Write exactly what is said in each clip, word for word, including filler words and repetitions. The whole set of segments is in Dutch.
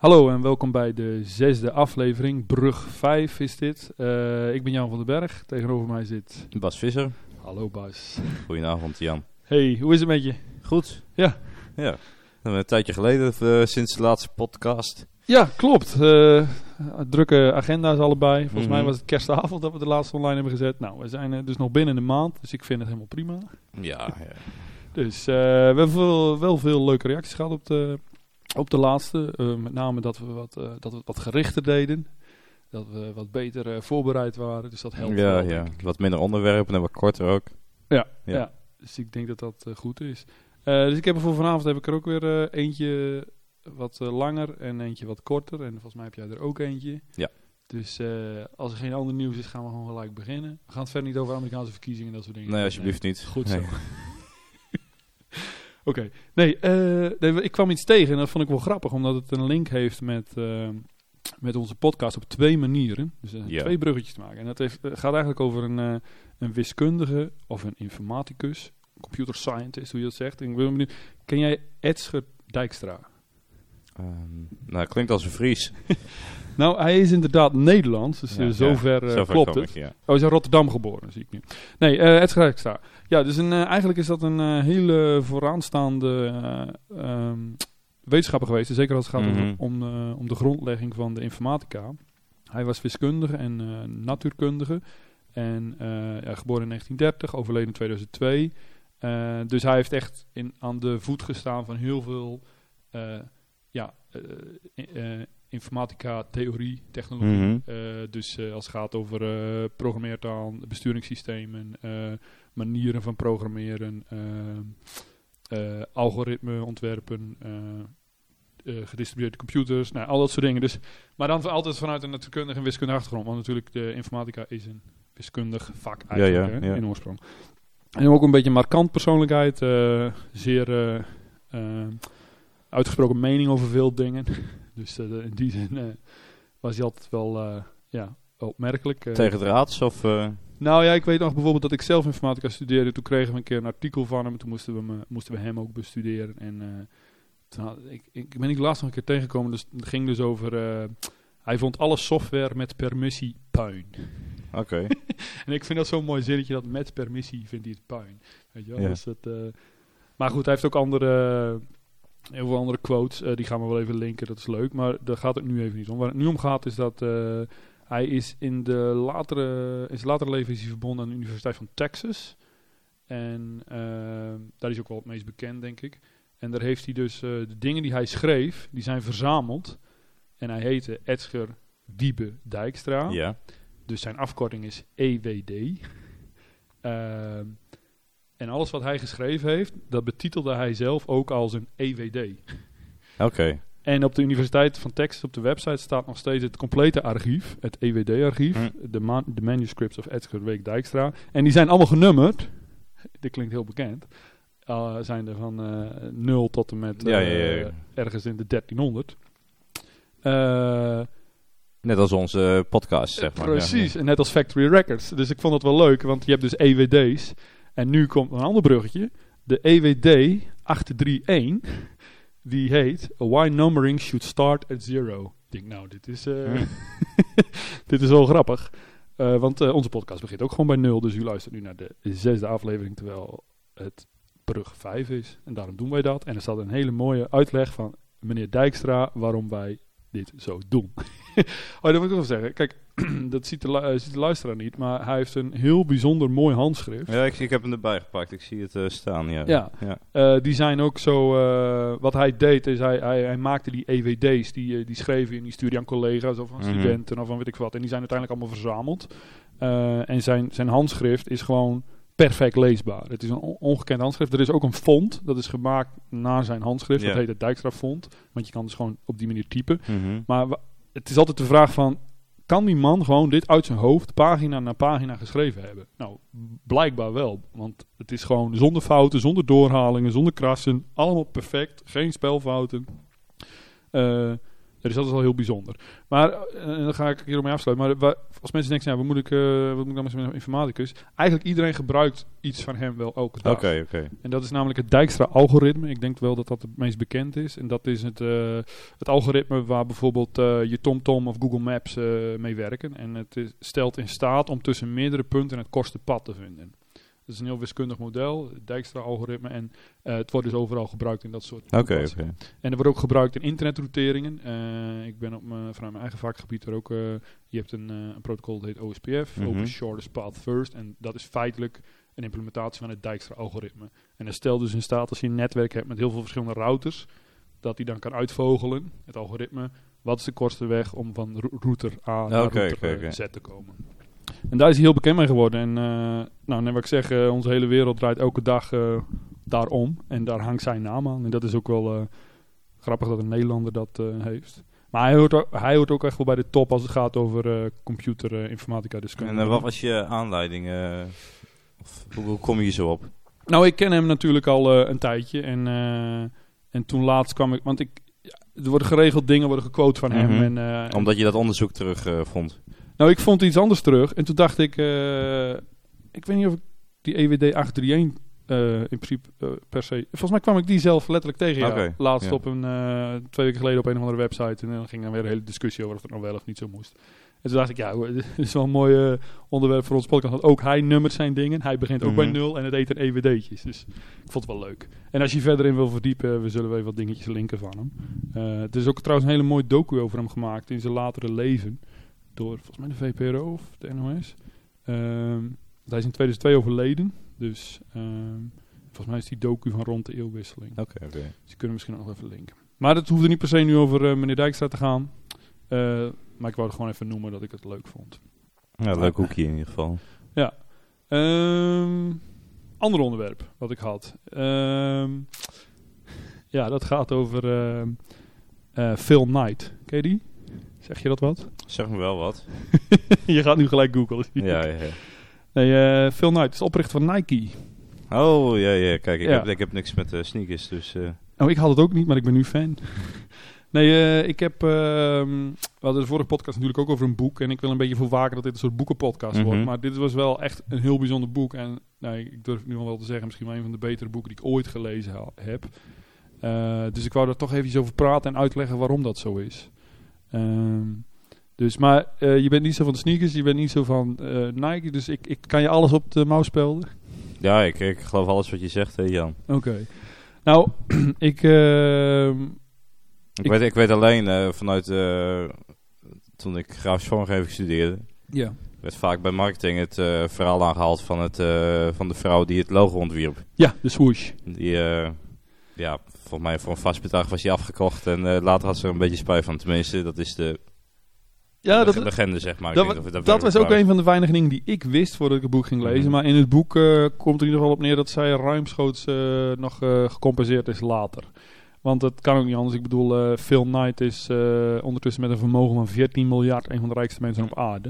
Hallo en welkom bij de zesde aflevering. Brug vijf is dit. Uh, ik ben Jan van den Berg. Tegenover mij zit... Bas Visser. Hallo Bas. Goedenavond Jan. Hey, hoe is het met je? Goed. Ja. Ja. Een tijdje geleden, uh, sinds de laatste podcast. Ja, klopt. Uh, drukke agenda's allebei. Volgens mm-hmm. mij was het kerstavond dat we de laatste online hebben gezet. Nou, we zijn uh, dus nog binnen een maand, dus ik vind het helemaal prima. Ja, ja. Dus uh, we hebben veel, wel veel leuke reacties gehad op de... Op de laatste, uh, met name dat we wat, uh, dat we wat gerichter deden. Dat we wat beter uh, voorbereid waren. Dus dat helpt ja, wel, ja. Wat minder onderwerpen en wat korter ook. Ja, ja. ja. Dus ik denk dat dat uh, goed is. Uh, dus ik heb er voor vanavond heb ik er ook weer uh, eentje wat uh, langer en eentje wat korter. En volgens mij heb jij er ook eentje. Ja. Dus uh, als er geen ander nieuws is, gaan we gewoon gelijk beginnen. We gaan het verder niet over Amerikaanse verkiezingen en dat soort dingen. Nee, alsjeblieft nee. niet. Goed nee. zo. Oké, okay. nee, uh, nee, ik kwam iets tegen en dat vond ik wel grappig, omdat het een link heeft met, uh, met onze podcast op twee manieren. Dus uh, ja. twee bruggetjes te maken. En dat heeft, uh, gaat eigenlijk over een, uh, een wiskundige of een informaticus, computer scientist, hoe je dat zegt. Ik ben benieuwd, ken jij Edsger Dijkstra? Um, nou, klinkt als een Fries. Nou, hij is inderdaad Nederlands, dus ja, uh, zover, uh, ja, zover klopt het. Ik, ja. Oh, hij is in Rotterdam geboren, zie ik nu. Nee, uh, Edsger Dijkstra. Ja, dus een, uh, eigenlijk is dat een uh, hele vooraanstaande uh, um, wetenschapper geweest. Zeker als het gaat mm-hmm. om, uh, om de grondlegging van de informatica. Hij was wiskundige en uh, natuurkundige. En uh, ja, geboren in negentien dertig, overleden in tweeduizend twee. Uh, dus hij heeft echt in, aan de voet gestaan van heel veel uh, ja, uh, uh, informatica, theorie, technologie. Mm-hmm. Uh, dus uh, als het gaat over uh, programmeertaal, besturingssystemen, uh, manieren van programmeren, uh, uh, algoritme ontwerpen, uh, uh, gedistribueerde computers, nou, al dat soort dingen. Dus, maar dan altijd vanuit een natuurkundige en wiskundige achtergrond, want natuurlijk de informatica is een wiskundig vak eigenlijk ja, ja, hè, ja. in oorsprong. En ook een beetje een markant persoonlijkheid, uh, zeer uh, uh, uitgesproken mening over veel dingen. Dus uh, in die zin uh, was hij altijd wel uh, ja, opmerkelijk. Uh, Tegen de raads of... Uh... Nou ja, ik weet nog bijvoorbeeld dat ik zelf informatica studeerde. Toen kregen we een keer een artikel van hem. Toen moesten we, me, moesten we hem ook bestuderen. En uh, toen had, ik, ik ben ik laatst nog een keer tegengekomen. Dus het ging dus over... Uh, hij vond alle software met permissie puin. Oké. Okay. En ik vind dat zo'n mooi zinnetje dat met permissie vindt hij het puin. Weet je wel? Ja. Dus het, uh, maar goed, hij heeft ook andere... Uh, heel veel andere quotes. Uh, die gaan we wel even linken. Dat is leuk. Maar daar gaat het nu even niet om. Waar het nu om gaat is dat... Uh, Hij is in, de latere, in zijn latere leven is hij verbonden aan de Universiteit van Texas. En uh, daar is hij ook wel het meest bekend, denk ik. En daar heeft hij dus uh, de dingen die hij schreef, die zijn verzameld. En hij heette Edsger Wiebe Dijkstra. Ja. Dus zijn afkorting is E W D. Uh, en alles wat hij geschreven heeft, dat betitelde hij zelf ook als een E W D. Oké. Okay. En op de Universiteit van Texas, op de website, staat nog steeds het complete archief. Het E W D-archief. Mm. De, man, de manuscripts of Edsger Week Dijkstra. En die zijn allemaal genummerd. Dit klinkt heel bekend. Uh, zijn er van uh, nul tot en met uh, ja, ja, ja, ja. ergens in de dertienhonderd. Uh, net als onze podcast, zeg maar. Precies, ja. en net als Factory Records. Dus ik vond het wel leuk, want je hebt dus E W D's. En nu komt een ander bruggetje. De E W D acht drie een... Die heet Why Numbering Should Start at Zero. Ik denk, nou, dit is, uh, hmm. dit is wel grappig. Uh, want uh, onze podcast begint ook gewoon bij nul. Dus u luistert nu naar de zesde aflevering, terwijl het brug vijf is. En daarom doen wij dat. En er staat een hele mooie uitleg van meneer Dijkstra waarom wij dit zo doen. Oh, dat moet ik nog zeggen. Kijk, dat ziet de, lu- ziet de luisteraar niet, maar hij heeft een heel bijzonder mooi handschrift. Ja, ik, ik heb hem erbij gepakt. Ik zie het uh, staan, ja. Ja, ja. Uh, die zijn ook zo... Uh, wat hij deed, is hij, hij, hij maakte die E W D's, die, uh, die schreef hij en die stuurde aan collega's of aan mm-hmm. studenten of aan weet ik wat. En die zijn uiteindelijk allemaal verzameld. Uh, en zijn, zijn handschrift is gewoon perfect leesbaar. Het is een on- ongekend handschrift. Er is ook een font, dat is gemaakt naar zijn handschrift. Ja. Dat heet het Dijkstra font. Want je kan dus gewoon op die manier typen. Mm-hmm. Maar w- het is altijd de vraag van... Kan die man gewoon dit uit zijn hoofd pagina na pagina geschreven hebben? Nou, blijkbaar wel. Want het is gewoon zonder fouten, zonder doorhalingen, zonder krassen. Allemaal perfect. Geen spelfouten. Uh, Dus dat is al heel bijzonder. Maar, uh, dan ga ik hierop mee afsluiten. Maar waar, als mensen denken, ja, wat moet ik, uh, wat moet ik dan met een informaticus? Eigenlijk iedereen gebruikt iets van hem wel elke dag. Oké, okay, oké. Okay. En dat is namelijk het Dijkstra-algoritme. Ik denk wel dat dat het meest bekend is. En dat is het, uh, het algoritme waar bijvoorbeeld uh, je TomTom of Google Maps uh, mee werken. En het is, stelt in staat om tussen meerdere punten het kortste pad te vinden. Het is een heel wiskundig model, het Dijkstra-algoritme. En uh, het wordt dus overal gebruikt in dat soort toepassingen. Oké, okay, okay. En het wordt ook gebruikt in internetrouteringen. Uh, ik ben op mijn, vanuit mijn eigen vakgebied er ook... Uh, je hebt een, uh, een protocol dat heet O S P F, mm-hmm. Open Shortest Path First. En dat is feitelijk een implementatie van het Dijkstra-algoritme. En dat stelt dus in staat als je een netwerk hebt met heel veel verschillende routers... dat die dan kan uitvogelen, het algoritme... wat is de kortste weg om van router A naar okay, router okay, uh, okay. Z te komen. En daar is hij heel bekend mee geworden. En uh, nou, net wat ik zeg, uh, onze hele wereld draait elke dag uh, daarom. En daar hangt zijn naam aan. En dat is ook wel uh, grappig dat een Nederlander dat uh, heeft. Maar hij hoort, ook, hij hoort ook echt wel bij de top als het gaat over uh, computer, uh, informatica deskundige. En uh, wat was je aanleiding? Uh, of, hoe, hoe kom je hier zo op? Nou, ik ken hem natuurlijk al uh, een tijdje. En, uh, en toen laatst kwam ik... Want ik, ja, er worden geregeld dingen, worden gequote van hem. Mm-hmm. En, uh, Omdat je dat onderzoek terug uh, vond? Nou, ik vond iets anders terug. En toen dacht ik... Uh, ik weet niet of ik die E W D acht drie een uh, in principe uh, per se... Volgens mij kwam ik die zelf letterlijk tegen. Okay, ja. Laatst ja. op een... Uh, twee weken geleden op een of andere website. En dan ging dan weer een hele discussie over of het nou wel of niet zo moest. En toen dacht ik, ja, dit is wel een mooi uh, onderwerp voor ons podcast. Want ook hij nummert zijn dingen. Hij begint ook mm-hmm. bij nul en het heet een E W D'tjes. Dus ik vond het wel leuk. En als je verder in wil verdiepen, we zullen we even wat dingetjes linken van hem. Uh, het is ook trouwens een hele mooie docu over hem gemaakt in zijn latere leven. Door volgens mij de V P R O of de N O S. Um, hij is in tweeduizend twee overleden. Dus um, volgens mij is die docu van rond de eeuwwisseling. Oké, okay, oké. Okay. Dus die kunnen we misschien nog even linken. Maar het hoefde niet per se nu over uh, meneer Dijkstra te gaan. Uh, maar ik wou het gewoon even noemen dat ik het leuk vond. Ja, leuk hoekje in ieder geval. Ja. Um, ander onderwerp wat ik had. Um, ja, dat gaat over uh, uh, Phil Knight. Ken je die? Zeg je dat wat? Zeg me wel wat. Je gaat nu gelijk googlen. Ja, ja, ja. Nee, uh, Phil Knight is oprichter van Nike. Oh, ja, ja. Kijk, ik, ja. Heb, ik heb niks met uh, sneakers, dus... Uh... Nou, ik had het ook niet, maar ik ben nu fan. Nee, uh, ik heb... Uh, we hadden de vorige podcast natuurlijk ook over een boek. En ik wil een beetje voor waken dat dit een soort boekenpodcast mm-hmm. wordt. Maar dit was wel echt een heel bijzonder boek. En nou, ik durf het nu al wel te zeggen, misschien wel een van de betere boeken die ik ooit gelezen ha- heb. Uh, dus ik wou daar toch even over praten en uitleggen waarom dat zo is. Um, dus, maar uh, je bent niet zo van de sneakers, je bent niet zo van uh, Nike. Dus ik, ik kan je alles op de mouw spelden. Ja, ik, ik geloof alles wat je zegt, hè, Jan. Oké. Okay. Nou, ik... Uh, ik, ik, weet, ik weet alleen uh, vanuit... Uh, toen ik grafisch vormgeving studeerde... Ja. werd vaak bij marketing het uh, verhaal aangehaald van, het, uh, van de vrouw die het logo ontwierp. Ja, de swoosh. Die... Uh, ja, volgens mij voor een vast bedrag was hij afgekocht. En uh, later had ze er een beetje spijt van. Tenminste, dat is de... Ja, de dat, legende, zeg maar. Dat, dat, dat, dat was ook een van de weinige dingen die ik wist voordat ik het boek ging lezen. Mm-hmm. Maar in het boek uh, komt er in ieder geval op neer dat zij ruimschoots uh, nog uh, gecompenseerd is later. Want dat kan ook niet anders. Ik bedoel, uh, Phil Knight is uh, ondertussen met een vermogen van veertien miljard een van de rijkste mensen op aarde.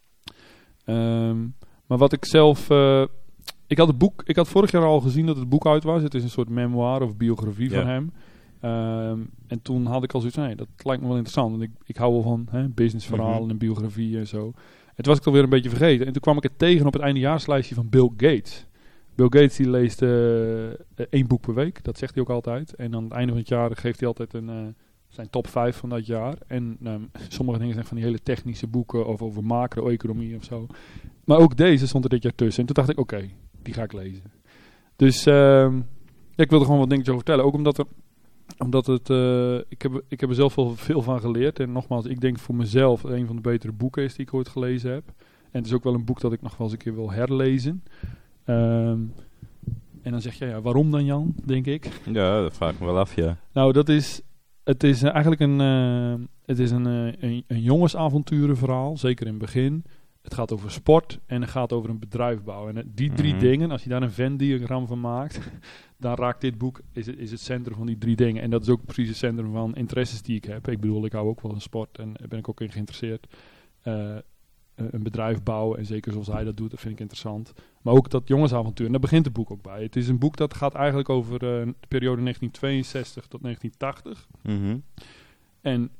Um, maar wat ik zelf... Uh, ik had het boek... Ik had vorig jaar al gezien dat het boek uit was. Het is een soort memoir of biografie yeah. van hem. Um, en toen had ik al zoiets van, nee, dat lijkt me wel interessant. Want ik, ik hou wel van hè, businessverhalen mm-hmm. en biografie en zo. En toen was ik het alweer een beetje vergeten. En toen kwam ik het tegen op het eindejaarslijstje van Bill Gates. Bill Gates die leest uh, één boek per week. Dat zegt hij ook altijd. En aan het einde van het jaar geeft hij altijd een, uh, zijn top vijf van dat jaar. En um, sommige dingen zijn van die hele technische boeken of over macro-economie of zo. Maar ook deze stond er dit jaar tussen. En toen dacht ik, oké, okay, die ga ik lezen. Dus uh, ja, ik wilde gewoon wat dingetjes over vertellen. Ook omdat er... Omdat het, uh, ik, heb, ik heb er zelf wel veel van geleerd. En nogmaals, ik denk voor mezelf een van de betere boeken is die ik ooit gelezen heb. En het is ook wel een boek dat ik nog wel eens een keer wil herlezen. Um, en dan zeg je, ja, waarom dan Jan, denk ik? Ja, dat vraag ik me wel af, ja. Nou, dat is, het is uh, eigenlijk een, uh, het is een, uh, een, een jongensavonturenverhaal, zeker in het begin. Het gaat over sport en het gaat over een bedrijf bouwen. En die drie mm-hmm. dingen, als je daar een Venn-diagram van maakt, dan raakt dit boek, is het, is het centrum van die drie dingen. En dat is ook precies het centrum van interesses die ik heb. Ik bedoel, ik hou ook wel van sport en daar ben ik ook in geïnteresseerd. Uh, een bedrijf bouwen en zeker zoals hij dat doet, dat vind ik interessant. Maar ook dat jongensavontuur, en daar begint het boek ook bij. Het is een boek dat gaat eigenlijk over uh, de periode negentien tweeënzestig tot negentien tachtig. Mm-hmm. En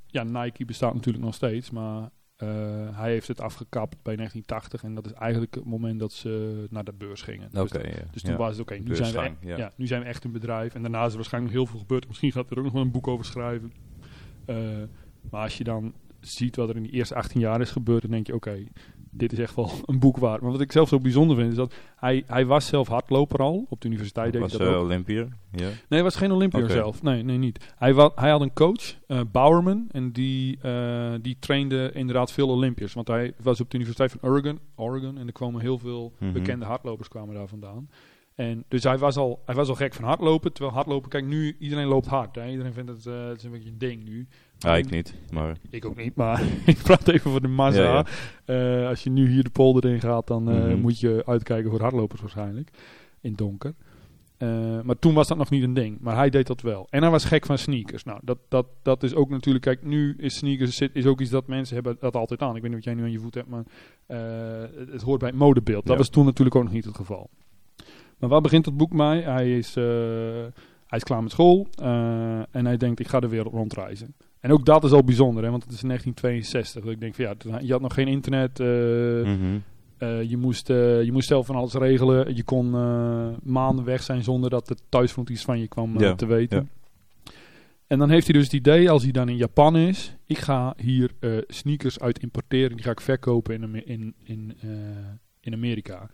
ja, Nike bestaat natuurlijk nog steeds, maar uh, hij heeft het afgekapt bij negentien tachtig en dat is eigenlijk het moment dat ze naar de beurs gingen. Oké, dus, ja. dus toen ja. was het oké, okay, nu, zijn we e- ja. ja, nu zijn we echt een bedrijf en daarna is er waarschijnlijk nog heel veel gebeurd. Misschien gaat er ook nog wel een boek over schrijven. Uh, maar als je dan ziet wat er in die eerste achttien jaar is gebeurd, dan denk je oké, okay, dit is echt wel een boek waard. Maar wat ik zelf zo bijzonder vind, is dat hij, hij was zelf hardloper al. Op de universiteit deed was hij dat uh, ook. Olympiër? Ja. Nee, hij was geen Olympiër Okay. zelf. Nee, nee, niet. Hij, wa- hij had een coach, uh, Bowerman, en die, uh, die trainde inderdaad veel Olympiërs. Want hij was op de universiteit van Oregon, Oregon en er kwamen heel veel Mm-hmm. bekende hardlopers kwamen daar vandaan. En dus hij was, al, hij was al gek van hardlopen. Terwijl hardlopen, kijk nu, iedereen loopt hard. Hè? Iedereen vindt het, uh, het is een beetje een ding nu. Ja, ik niet, maar... Ik ook niet, maar ik praat even voor de massa. Ja, ja. Uh, als je nu hier de polder in gaat, dan uh, mm-hmm. moet je uitkijken voor hardlopers waarschijnlijk. In het donker. Uh, maar toen was dat nog niet een ding. Maar hij deed dat wel. En hij was gek van sneakers. Nou, dat, dat, dat is ook natuurlijk... Kijk, nu is sneakers is ook iets dat mensen hebben dat altijd aan. Ik weet niet wat jij nu aan je voet hebt, maar uh, het, het hoort bij het modebeeld. Dat ja. was toen natuurlijk ook nog niet het geval. Maar waar begint het boek mee? Hij is, uh, hij is klaar met school. Uh, en hij denkt, ik ga de wereld rondreizen. En ook dat is al bijzonder, hè, want het is in negentien tweeënzestig. Dat ik denk van ja, je had nog geen internet. Uh, Mm-hmm. uh, je, moest, uh, je moest zelf van alles regelen. Je kon uh, maanden weg zijn zonder dat de thuisfront iets van je kwam uh, ja. te weten. Ja. En dan heeft hij dus het idee, als hij dan in Japan is, ik ga hier uh, sneakers uit importeren. Die ga ik verkopen in, in, in, uh, in Amerika.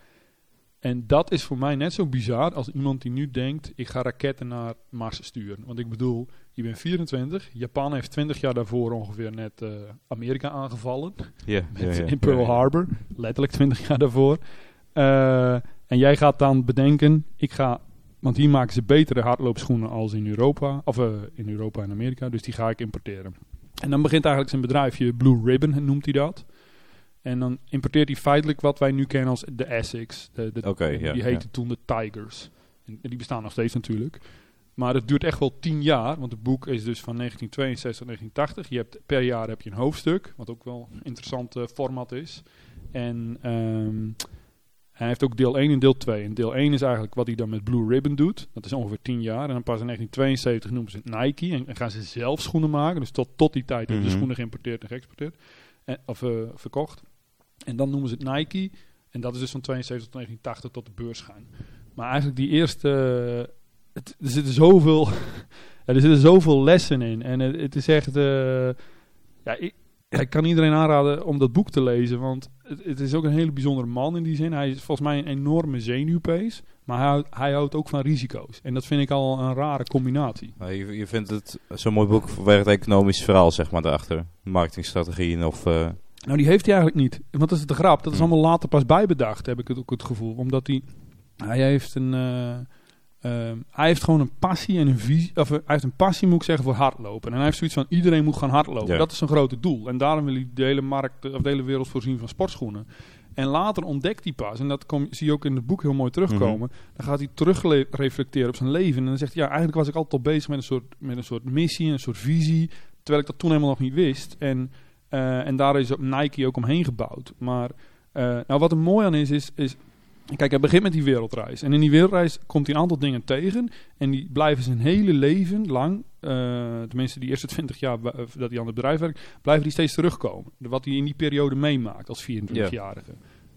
En dat is voor mij net zo bizar als iemand die nu denkt, ik ga raketten naar Mars sturen. Want ik bedoel, je bent vierentwintig. Japan heeft twintig jaar daarvoor ongeveer net uh, Amerika aangevallen. Yeah, met, yeah, yeah. in Pearl yeah, yeah. Harbor. Letterlijk twintig jaar daarvoor. Uh, en jij gaat dan bedenken, ik ga... Want hier maken ze betere hardloopschoenen als in Europa. Of uh, in Europa en Amerika. Dus die ga ik importeren. En dan begint eigenlijk zijn bedrijfje, Blue Ribbon noemt hij dat. En dan importeert hij feitelijk wat wij nu kennen als de Essex. De, de, Okay, die ja, heette ja. toen de Tigers. En die bestaan nog steeds natuurlijk. Maar het duurt echt wel tien jaar. Want het boek is dus van negentien tweeënzestig tot negentien tachtig. Je hebt, per jaar heb je een hoofdstuk. Wat ook wel een interessant uh, format is. En um, hij heeft ook deel één en deel twee. En deel één is eigenlijk wat hij dan met Blue Ribbon doet. Dat is ongeveer tien jaar. En dan pas in negentien tweeënzeventig noemen ze het Nike. En, en gaan ze zelf schoenen maken. Dus tot, tot die tijd hebben Mm-hmm. ze schoenen geïmporteerd en geëxporteerd. En, of uh, verkocht. En dan noemen ze het Nike. En dat is dus van tweeënzeventig tot negentien tachtig tot de beurs gaan. Maar eigenlijk die eerste... Uh, het, er zitten zoveel... ja, er zitten zoveel lessen in. En het, het is echt... Uh, ja, ik, ja, ik kan iedereen aanraden om dat boek te lezen. Want het, het is ook een hele bijzondere man in die zin. Hij is volgens mij een enorme zenuwpees. Maar hij, hij houdt ook van risico's. En dat vind ik al een rare combinatie. Nou, je, je vindt het zo'n mooi boek vanwege het economisch verhaal, zeg maar, daarachter. Marketingstrategieën of... Uh... Nou, die heeft hij eigenlijk niet. Want dat is de grap. Dat is Hmm. allemaal later pas bijbedacht, heb ik het ook het gevoel. Omdat hij... Hij heeft een... Uh, uh, hij heeft gewoon een passie en een visie... Of uh, hij heeft een passie, moet ik zeggen, voor hardlopen. En hij heeft zoiets van, iedereen moet gaan hardlopen. Ja. Dat is zijn grote doel. En daarom wil hij de hele markt, of de hele wereld voorzien van sportschoenen. En later ontdekt hij pas, en dat kom, zie je ook in het boek heel mooi terugkomen. Mm-hmm. Dan gaat hij terugreflecteren op zijn leven. En dan zegt hij, ja, eigenlijk was ik altijd al bezig met een soort, met een soort missie, een soort visie. Terwijl ik dat toen helemaal nog niet wist. En... Uh, en daar is op Nike ook omheen gebouwd. Maar uh, nou wat er mooi aan is, is, is... Kijk, hij begint met die wereldreis. En in die wereldreis komt hij een aantal dingen tegen. En die blijven zijn hele leven lang... Uh, tenminste, die eerste twintig jaar uh, dat hij aan het bedrijf werkt... blijven die steeds terugkomen. Wat hij in die periode meemaakt als vierentwintigjarige.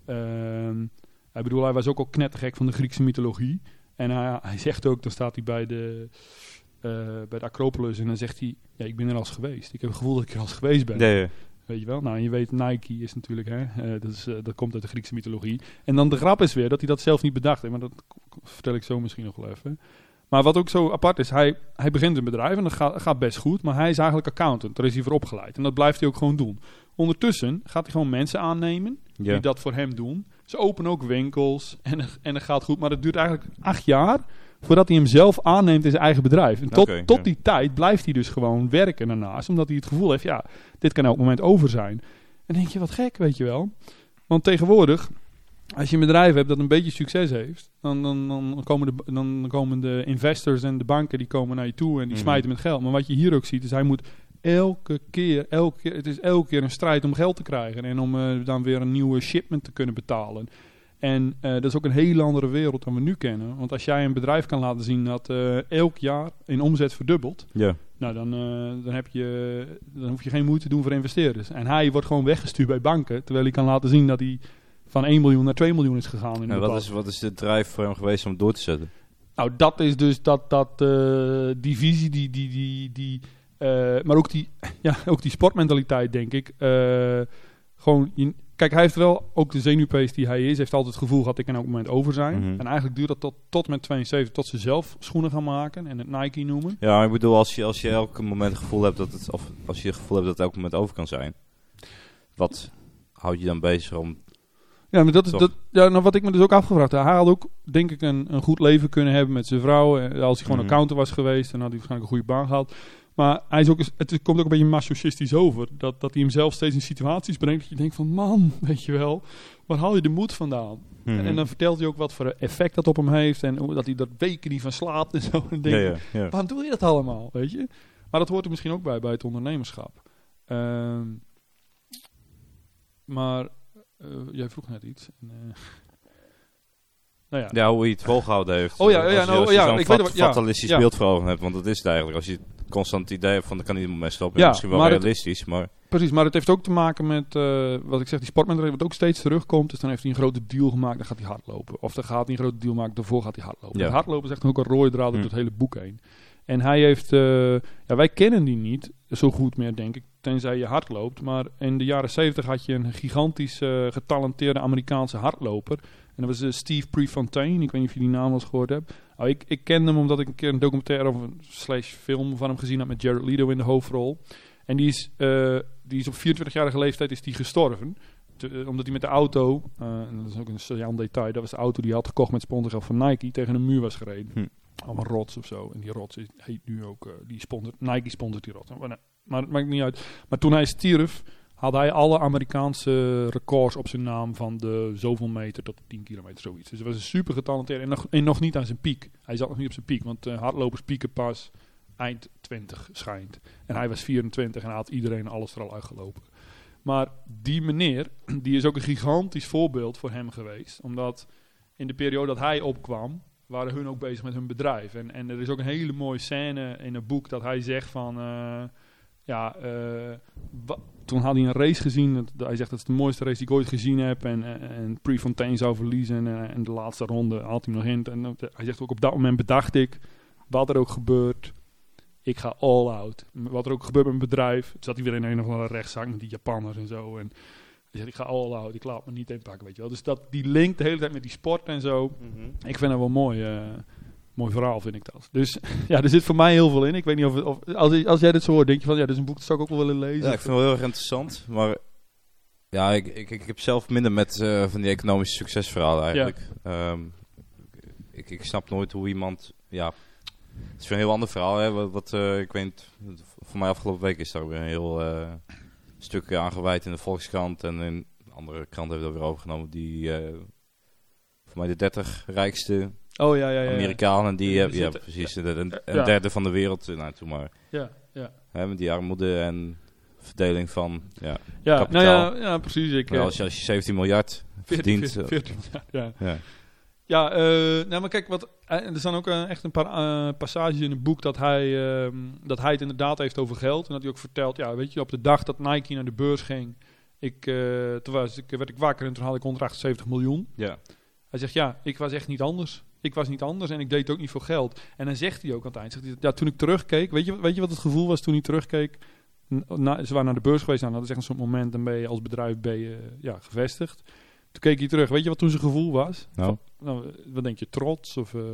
Yeah. Uh, ik bedoel, hij was ook al knettergek van de Griekse mythologie. En hij, hij zegt ook, dan staat hij bij de... Uh, bij de Acropolis en dan zegt hij... Ja, ik ben er al eens geweest. Ik heb het gevoel dat ik er al eens geweest ben. Ja, ja. Weet je wel? Nou, en je weet, Nike is natuurlijk... Hè, uh, dat, is, uh, dat komt uit de Griekse mythologie. En dan de grap is weer dat hij dat zelf niet bedacht heeft. Maar dat k- vertel ik zo misschien nog wel even. Maar wat ook zo apart is... Hij, hij begint een bedrijf en dat gaat, gaat best goed. Maar hij is eigenlijk accountant. Daar is hij voor opgeleid. En dat blijft hij ook gewoon doen. Ondertussen gaat hij gewoon mensen aannemen... Ja. die dat voor hem doen. Ze openen ook winkels en, en dat gaat goed. Maar het duurt eigenlijk acht jaar... voordat hij hem zelf aanneemt in zijn eigen bedrijf. En tot, Okay, tot ja. die tijd blijft hij dus gewoon werken daarnaast. Omdat hij het gevoel heeft, ja, dit kan elk moment over zijn. En dan denk je, wat gek, weet je wel. Want tegenwoordig, als je een bedrijf hebt dat een beetje succes heeft... dan, dan, dan, komen, de, dan komen de investors en de banken die komen naar je toe... en die Mhm. smijten met geld. Maar wat je hier ook ziet, is hij moet elke keer... Elke keer het is elke keer een strijd om geld te krijgen... en om uh, dan weer een nieuwe shipment te kunnen betalen... En uh, dat is ook een hele andere wereld dan we nu kennen. Want als jij een bedrijf kan laten zien dat uh, elk jaar in omzet verdubbelt... Ja. Nou, dan, uh, dan, heb je, dan hoef je geen moeite te doen voor investeerders. En hij wordt gewoon weggestuurd bij banken, terwijl hij kan laten zien dat hij van één miljoen naar twee miljoen is gegaan. In en wat is, wat is de drive voor hem geweest om het door te zetten? Nou, dat is dus dat, dat uh, die visie, die, die, die, die uh, maar ook die, ja, ook die sportmentaliteit, denk ik. Uh, gewoon, je, kijk, hij heeft wel ook de zenuwpees die hij is, heeft altijd het gevoel gehad, ik kan elk moment over zijn. Mm-hmm. En eigenlijk duurt dat tot, tot met tweeënzeventig, tot ze zelf schoenen gaan maken en het Nike noemen. Ja, maar ik bedoel, als je, als je elk moment het gevoel hebt dat het, of als je het gevoel hebt dat het elk moment over kan zijn, wat houdt je dan bezig om... Ja, maar dat is dat, ja, nou, wat ik me dus ook afgevraagd heb. Hij had ook, denk ik, een, een goed leven kunnen hebben met zijn vrouw. Als hij gewoon mm-hmm. accountant was geweest, dan had hij waarschijnlijk een goede baan gehad. Maar hij is ook, het komt ook een beetje masochistisch over. Dat, dat hij hem zelf steeds in situaties brengt dat je denkt van, man, weet je wel, waar haal je de moed vandaan? Mm-hmm. En dan vertelt hij ook wat voor effect dat op hem heeft. En dat hij er weken niet van slaapt en zo. En denk, ja, ja, ja. Waarom doe je dat allemaal, weet je? Maar dat hoort er misschien ook bij, bij het ondernemerschap. Uh, maar... Uh, jij vroeg net iets. En, uh, nou ja. ja, hoe hij het volgehouden heeft. Oh ja, ja, als je, nou, als je ja, zo'n ik fat, weet wat, ja, fatalistisch ja. beeld voor ogen hebt. Want dat is het eigenlijk. Als je constant het idee hebt van, dan kan iemand mee stoppen. Ja, misschien wel maar realistisch, het, maar... Precies, maar het heeft ook te maken met, uh, wat ik zeg, die sportmentaliteit, wat ook steeds terugkomt. Dus dan heeft hij een grote deal gemaakt, dan gaat hij hardlopen. Of dan gaat hij een grote deal maken, daarvoor gaat hij hardlopen. Ja. Het hardlopen is echt ook een rode draad door hm. het hele boek heen. En hij heeft, uh, ja, wij kennen die niet zo goed meer, denk ik, tenzij je hardloopt. Maar in de jaren zeventig had je een gigantisch uh, getalenteerde Amerikaanse hardloper. En dat was uh, Steve Prefontaine. Ik weet niet of je die naam al eens gehoord hebt. Nou, ik, ik kende hem omdat ik een keer een documentaire of een slash film van hem gezien had met Jared Leto in de hoofdrol. En die is, uh, die is op vierentwintigjarige leeftijd is die gestorven. Te, uh, omdat hij met de auto, uh, en dat is ook een saillant detail, dat was de auto die hij had gekocht met sponsorgeld van Nike, tegen een muur was gereden. Hm. Allemaal rots of zo. En die rots is, heet nu ook, uh, die sponsort, Nike sponsort die rots. Maar, maar het maakt niet uit. Maar toen hij stierf, had hij alle Amerikaanse records op zijn naam van de zoveel meter tot tien kilometer, zoiets. Dus hij was een super getalenteerd en nog, en nog niet aan zijn piek. Hij zat nog niet op zijn piek, want uh, hardlopers pieken pas eind twintig schijnt. En hij was vierentwintig en had iedereen alles er al uitgelopen. Maar die meneer, die is ook een gigantisch voorbeeld voor hem geweest. Omdat in de periode dat hij opkwam, waren hun ook bezig met hun bedrijf. En, en er is ook een hele mooie scène in het boek dat hij zegt van... Uh, ja, uh, wa- toen had hij een race gezien. Dat, dat hij zegt dat is de mooiste race die ik ooit gezien heb. En, en, en Prefontaine zou verliezen. En, uh, en de laatste ronde had hij nog in. En uh, hij zegt ook op dat moment bedacht ik, wat er ook gebeurt, ik ga all out. Wat er ook gebeurt met mijn bedrijf. Toen zat hij weer in een of andere rechtszaak met die Japanners en zo. En hij zegt, ik ga all out, ik laat me niet inpakken, weet je wel. Dus dat, die link de hele tijd met die sport en zo. Mm-hmm. Ik vind dat wel mooi. Uh, mooi verhaal, vind ik dat. Dus ja, er zit voor mij heel veel in. Ik weet niet of... of als, als jij dit zo hoort, denk je van, ja, dit is een boek dat zou ik ook wel willen lezen. Ja, ik vind het wel heel erg interessant. Maar ja, ik, ik, ik heb zelf minder met uh, van die economische succesverhalen eigenlijk. Ja. Um, ik, ik snap nooit hoe iemand... Ja, het is een heel ander verhaal. Hè, wat, wat uh, ik weet, voor mij afgelopen week is daar weer een heel uh, stuk aangeweid in de Volkskrant. En in andere kranten hebben dat weer overgenomen. Die uh, voor mij de dertig rijkste oh, ja, ja, ja, Amerikanen. Die ja, hebben, ja, precies, een, een, een ja. derde van de wereld. Nou, toen maar. Ja, ja. Hè, met die armoede en verdeling van ja, ja, kapitaal. Nou ja, ja, precies. Ik, als, je, als je zeventien miljard verdient. veertien, veertien, ja. ja. Ja, uh, nou maar kijk, wat, er staan ook uh, echt een paar uh, passages in het boek dat hij, uh, dat hij het inderdaad heeft over geld. En dat hij ook vertelt, ja, weet je, op de dag dat Nike naar de beurs ging, ik, uh, toen was, ik, werd ik wakker en toen had ik honderdachtenzeventig miljoen. Ja. Hij zegt, ja, ik was echt niet anders. Ik was niet anders en ik deed het ook niet voor geld. En dan zegt hij ook aan het eind, zegt hij, ja, toen ik terugkeek, weet je, weet je wat het gevoel was toen hij terugkeek? Na, ze waren naar de beurs geweest, nou, dat is echt een soort moment, dan ben je als bedrijf ben je, ja, gevestigd. Toen keek hij terug. Weet je wat toen zijn gevoel was? Nou. Van, nou wat denk je? Trots? Of, uh...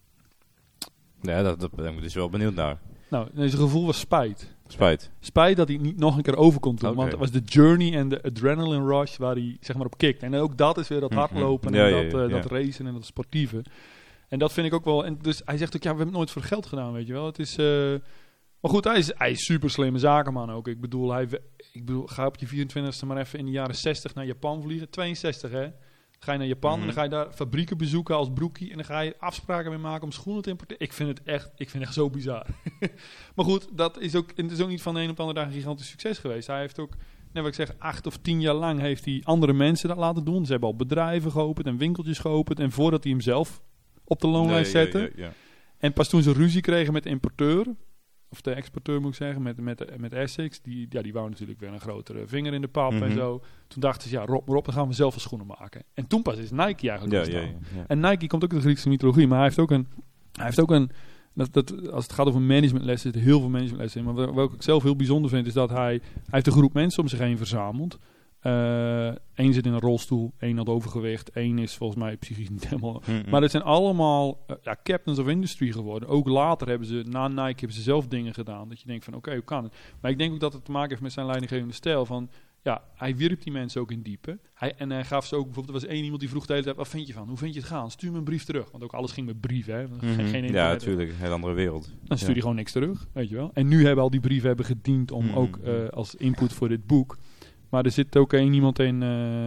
Ja, dat, dat ben ik dus wel benieuwd naar. Nou, nee, zijn gevoel was spijt. Spijt? Spijt dat hij niet nog een keer over kon doen. Okay. Want het was de journey en de adrenaline rush waar hij zeg maar op kikt. En ook dat is weer dat hardlopen mm-hmm. en ja, dat, uh, ja, ja. dat racen en dat sportieve. En dat vind ik ook wel... En dus hij zegt ook, ja, we hebben het nooit voor geld gedaan, weet je wel. Het is... Uh... Maar goed, hij is, hij is super slimme zakenman ook. Ik bedoel, hij, ik bedoel, ga op je vierentwintigste maar even in de jaren zestig naar Japan vliegen. tweeënzestig, hè? Ga je naar Japan mm-hmm. en dan ga je daar fabrieken bezoeken als broekie. En dan ga je afspraken mee maken om schoenen te importeren. Ik vind het echt, ik vind het echt zo bizar. Maar goed, dat is ook, het is ook niet van de een op de andere dag een gigantisch succes geweest. Hij heeft ook, net wat ik zeg, acht of tien jaar lang heeft hij andere mensen dat laten doen. Ze hebben al bedrijven geopend en winkeltjes geopend. En voordat hij hem zelf op de loonlijst nee, zette. Ja, ja, ja. En pas toen ze ruzie kregen met de importeur... of de exporteur moet ik zeggen, met, met, met Essex. Die, ja, die wou natuurlijk weer een grotere vinger in de pap mm-hmm. en zo. Toen dachten ze, ja, Rob, Rob, dan gaan we zelf wel schoenen maken. En toen pas is Nike eigenlijk ja, ontstaan. ja, ja, ja. En Nike komt ook uit de Griekse mythologie, maar hij heeft ook een... Hij heeft ook een dat, dat, als het gaat over managementlessen, zitten heel veel managementlessen in. Maar wat ik zelf heel bijzonder vind, is dat hij... Hij heeft een groep mensen om zich heen verzameld. Eén uh, zit in een rolstoel, één had overgewicht, één is volgens mij psychisch niet helemaal... Mm-hmm. Maar het zijn allemaal uh, ja, captains of industry geworden. Ook later hebben ze, na Nike, hebben ze zelf dingen gedaan. Dat je denkt van, oké, okay, hoe kan het? Maar ik denk ook dat het te maken heeft met zijn leidinggevende stijl van... Ja, hij wierp die mensen ook in diepe. Hij, en hij gaf ze ook, bijvoorbeeld, er was één iemand die vroeg de hele tijd, wat vind je van? Hoe vind je het gaan? Stuur me een brief terug. Want ook alles ging met brieven, hè. Mm-hmm. Geen, geen ja, natuurlijk. Een heel andere wereld. Dan stuur je ja. gewoon niks terug, weet je wel. En nu hebben al die brieven hebben gediend om mm-hmm. ook uh, als input voor dit boek. Maar er zit ook één iemand in,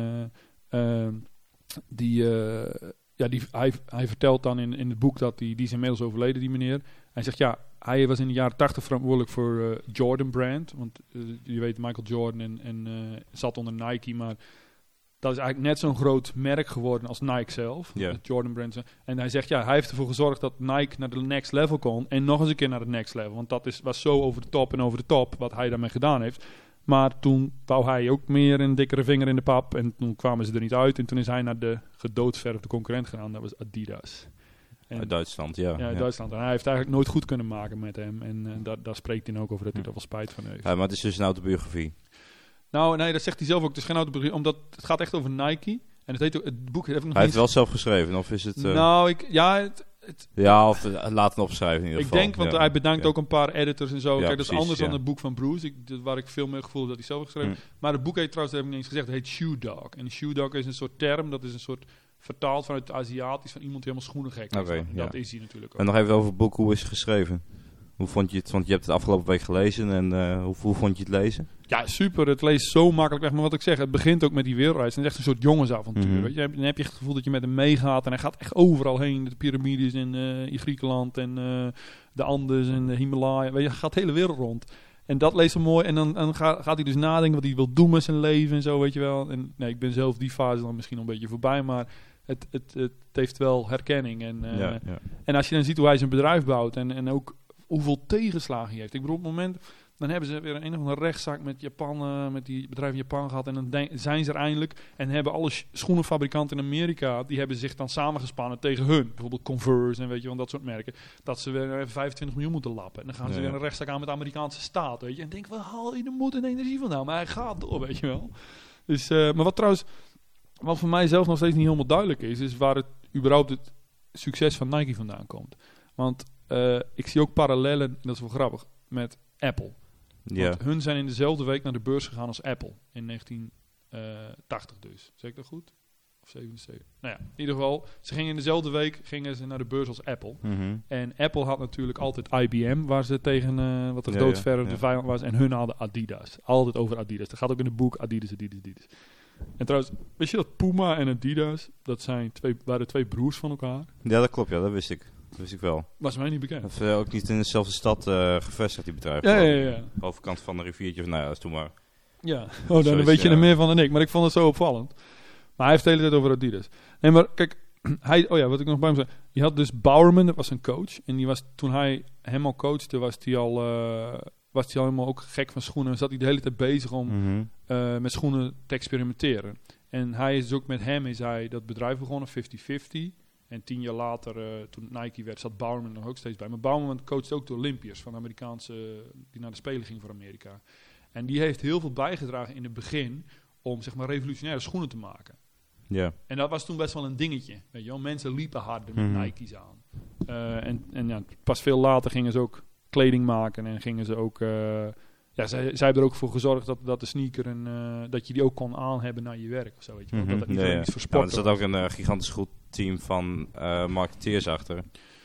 uh, uh, die, uh, ja, die hij, hij vertelt dan in, in het boek dat die, die is inmiddels overleden, die meneer. Hij zegt, ja, hij was in de jaren tachtig verantwoordelijk voor uh, Jordan Brand. Want uh, je weet, Michael Jordan en, en, uh, zat onder Nike, maar dat is eigenlijk net zo'n groot merk geworden als Nike zelf. Yeah. Het Jordan Brand. En hij zegt, ja, hij heeft ervoor gezorgd dat Nike naar de next level kon. En nog eens een keer naar de next level. Want dat is, was zo over de top en over de top wat hij daarmee gedaan heeft. Maar toen wou hij ook meer een dikkere vinger in de pap. En toen kwamen ze er niet uit. En toen is hij naar de gedoodverfde concurrent gegaan. Dat was Adidas. En, uit Duitsland, ja. Ja, uit ja. Duitsland. En hij heeft eigenlijk nooit goed kunnen maken met hem. En uh, daar, daar spreekt hij ook over dat hij ja. er wel spijt van heeft. Ja, maar het is dus een autobiografie. Nou, nee, dat zegt hij zelf ook. Het is geen autobiografie, omdat het gaat echt over Nike. En het heet ook, het boek heeft nog Hij heeft het wel zelf geschreven, of is het... Uh... Nou, ik, ja... Het, Het, ja, of uh, laat het opschrijven in ieder ik geval. denk, want ja. hij bedankt ja. ook een paar editors en zo. Ja, Kijk, precies, dat is anders ja. dan het boek van Bruce, ik, dat, waar ik veel meer gevoel dat hij zelf heeft geschreven. Mm. Maar het boek heet trouwens, dat heb ik niet eens gezegd, het heet Shoe Dog. En Shoe Dog is een soort term, dat is een soort vertaald vanuit het Aziatisch van iemand die helemaal schoenengek is. Okay, dat ja. is hij natuurlijk ook. En nog even over het boek, hoe is het geschreven? Hoe vond je het? Want je hebt het afgelopen week gelezen en uh, hoe, hoe vond je het lezen? Ja, super. Het leest zo makkelijk weg. Maar wat ik zeg, het begint ook met die wereldreis. Het is echt een soort jongensavontuur. Mm-hmm. Weet je? Dan heb je het gevoel dat je met hem meegaat. En hij gaat echt overal heen. De piramides in, uh, in Griekenland en uh, de Andes en de Himalaya. Weet je, hij gaat de hele wereld rond. En dat leest zo mooi. En dan, dan gaat, gaat hij dus nadenken wat hij wil doen met zijn leven en zo, weet je wel. En nee, ik ben zelf die fase dan misschien nog een beetje voorbij. Maar het, het, het heeft wel herkenning. En, uh, ja, ja. en als je dan ziet hoe hij zijn bedrijf bouwt en, en ook hoeveel tegenslagen hij heeft. Ik bedoel, op het moment, dan hebben ze weer een of andere rechtszaak met Japan, uh, met die bedrijven in Japan gehad. En dan denk, zijn ze er eindelijk en hebben alle sch- schoenenfabrikanten in Amerika, die hebben zich dan samengespannen tegen hun. Bijvoorbeeld Converse en weet je wel, dat soort merken. Dat ze weer vijfentwintig miljoen moeten lappen. En dan gaan ze ja, weer een rechtszaak aan met de Amerikaanse staat, weet je. En denk, waar haal je de moed en energie vandaan? Maar hij gaat door, weet je wel. Dus, uh, maar wat trouwens, wat voor mij zelf nog steeds niet helemaal duidelijk is, is waar het überhaupt het succes van Nike vandaan komt. Want Uh, ik zie ook parallellen, en dat is wel grappig, met Apple. Ja. Want hun zijn in dezelfde week naar de beurs gegaan als Apple. In negentien tachtig dus. Zeg ik dat goed? Of zevenenzeventig? Nou ja, in ieder geval. Ze gingen in dezelfde week gingen ze naar de beurs als Apple. Mm-hmm. En Apple had natuurlijk altijd I B M, waar ze tegen, uh, wat er ja, doodverre ja, de ja. vijand was. En hun hadden Adidas. Altijd over Adidas. Dat gaat ook in het boek Adidas, Adidas, Adidas. En trouwens, wist je dat Puma en Adidas, dat zijn twee, waren twee broers van elkaar? Ja, dat klopt. Ja, dat wist ik. Dat wist ik wel. Was mij niet bekend. Of uh, ook niet in dezelfde stad uh, gevestigd, die bedrijf. Ja, ja, ja. Overkant van een riviertje. Of, nou ja, dat is toen maar. Ja, oh, dan Zoiets, weet je ja. er meer van dan ik. Maar ik vond het zo opvallend. Maar hij heeft de hele tijd over Adidas. Nee, maar kijk, hij, oh ja, wat ik nog bij hem zei. Je had dus Bowerman, dat was een coach. En die was, toen hij hem al coachte, was hij al, uh, was hij al helemaal ook gek van schoenen. En zat hij de hele tijd bezig om Mm-hmm. uh, met schoenen te experimenteren. En hij is dus ook met hem, is hij dat bedrijf begonnen, vijftig vijftig. En tien jaar later, uh, toen het Nike werd, zat Bowerman nog ook steeds bij. Maar Bowerman coachte ook de Olympiërs van de Amerikaanse, die naar de Spelen ging voor Amerika. En die heeft heel veel bijgedragen in het begin om, zeg maar, revolutionaire schoenen te maken. Ja. Yeah. En dat was toen best wel een dingetje. Weet je wel? Mensen liepen harder met Mm-hmm. Nike's aan. Uh, en en ja, pas veel later gingen ze ook kleding maken en gingen ze ook... Uh, ja, zij, zij hebben er ook voor gezorgd dat, dat de sneaker en uh, dat je die ook kon aan hebben naar je werk of zo, weet je wel. Mm-hmm. Dat het niet ja, alleen ja. iets voor sport ja, er zat ook een uh, gigantisch goed team van uh, marketeers achter.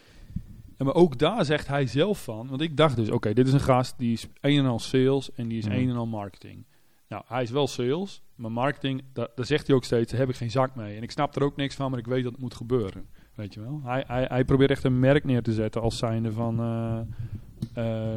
Ja, maar ook daar zegt hij zelf van, want ik dacht dus, oké, okay, dit is een gast die is een en al sales en die is Mm-hmm. een en al marketing. Nou, hij is wel sales, maar marketing, da- daar zegt hij ook steeds, daar heb ik geen zak mee. En ik snap er ook niks van, maar ik weet dat het moet gebeuren. Weet je wel? Hij, hij, hij probeert echt een merk neer te zetten als zijnde van... Uh, uh,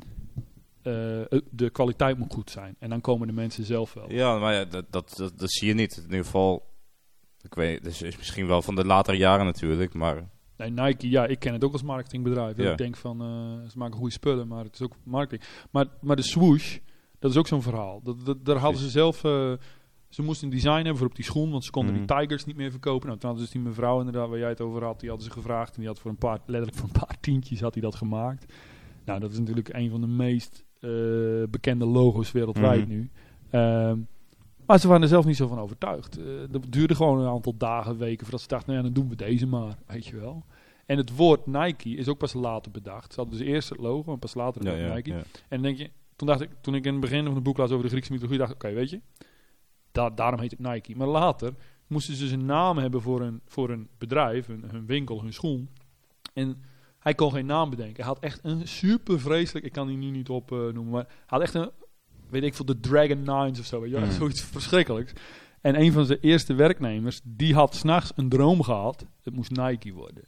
uh, de kwaliteit moet goed zijn. En dan komen de mensen zelf wel. Ja, maar ja, dat, dat, dat, dat zie je niet. In ieder geval, ik weet, dus is misschien wel van de latere jaren natuurlijk, maar Nee, Nike, ja, ik ken het ook als marketingbedrijf. Ja. Ik denk van, uh, ze maken goede spullen, maar het is ook marketing. Maar, maar de swoosh, dat is ook zo'n verhaal. Dat, dat, daar hadden ze zelf... Uh, ze moesten een design hebben voor op die schoen, want ze konden mm-hmm. die Tigers niet meer verkopen. Nou, toen hadden ze dus die mevrouw inderdaad, waar jij het over had, die hadden ze gevraagd. En die had voor een paar, letterlijk voor een paar tientjes had hij dat gemaakt. Nou, dat is natuurlijk een van de meest uh, bekende logo's wereldwijd mm-hmm. nu. Um, maar ze waren er zelf niet zo van overtuigd. Uh, dat duurde gewoon een aantal dagen, weken, voordat ze dachten, nou ja, dan doen we deze maar, weet je wel. En het woord Nike is ook pas later bedacht. Ze hadden dus eerst het logo en pas later het ja, ja, Nike. Ja. En dan denk je, toen dacht ik, toen ik in het begin van het boek las over de Griekse mythologie, dacht ik, oké, okay, weet je, da- daarom heet het Nike. Maar later moesten ze dus een naam hebben voor een, voor een bedrijf, een, hun winkel, hun schoen. En hij kon geen naam bedenken. Hij had echt een super vreselijk, ik kan die nu niet op uh, noemen, maar hij had echt een, weet ik veel, de Dragon Nines of zo, weet je wel, mm. zoiets verschrikkelijks. En een van zijn eerste werknemers, die had 's nachts een droom gehad, het moest Nike worden.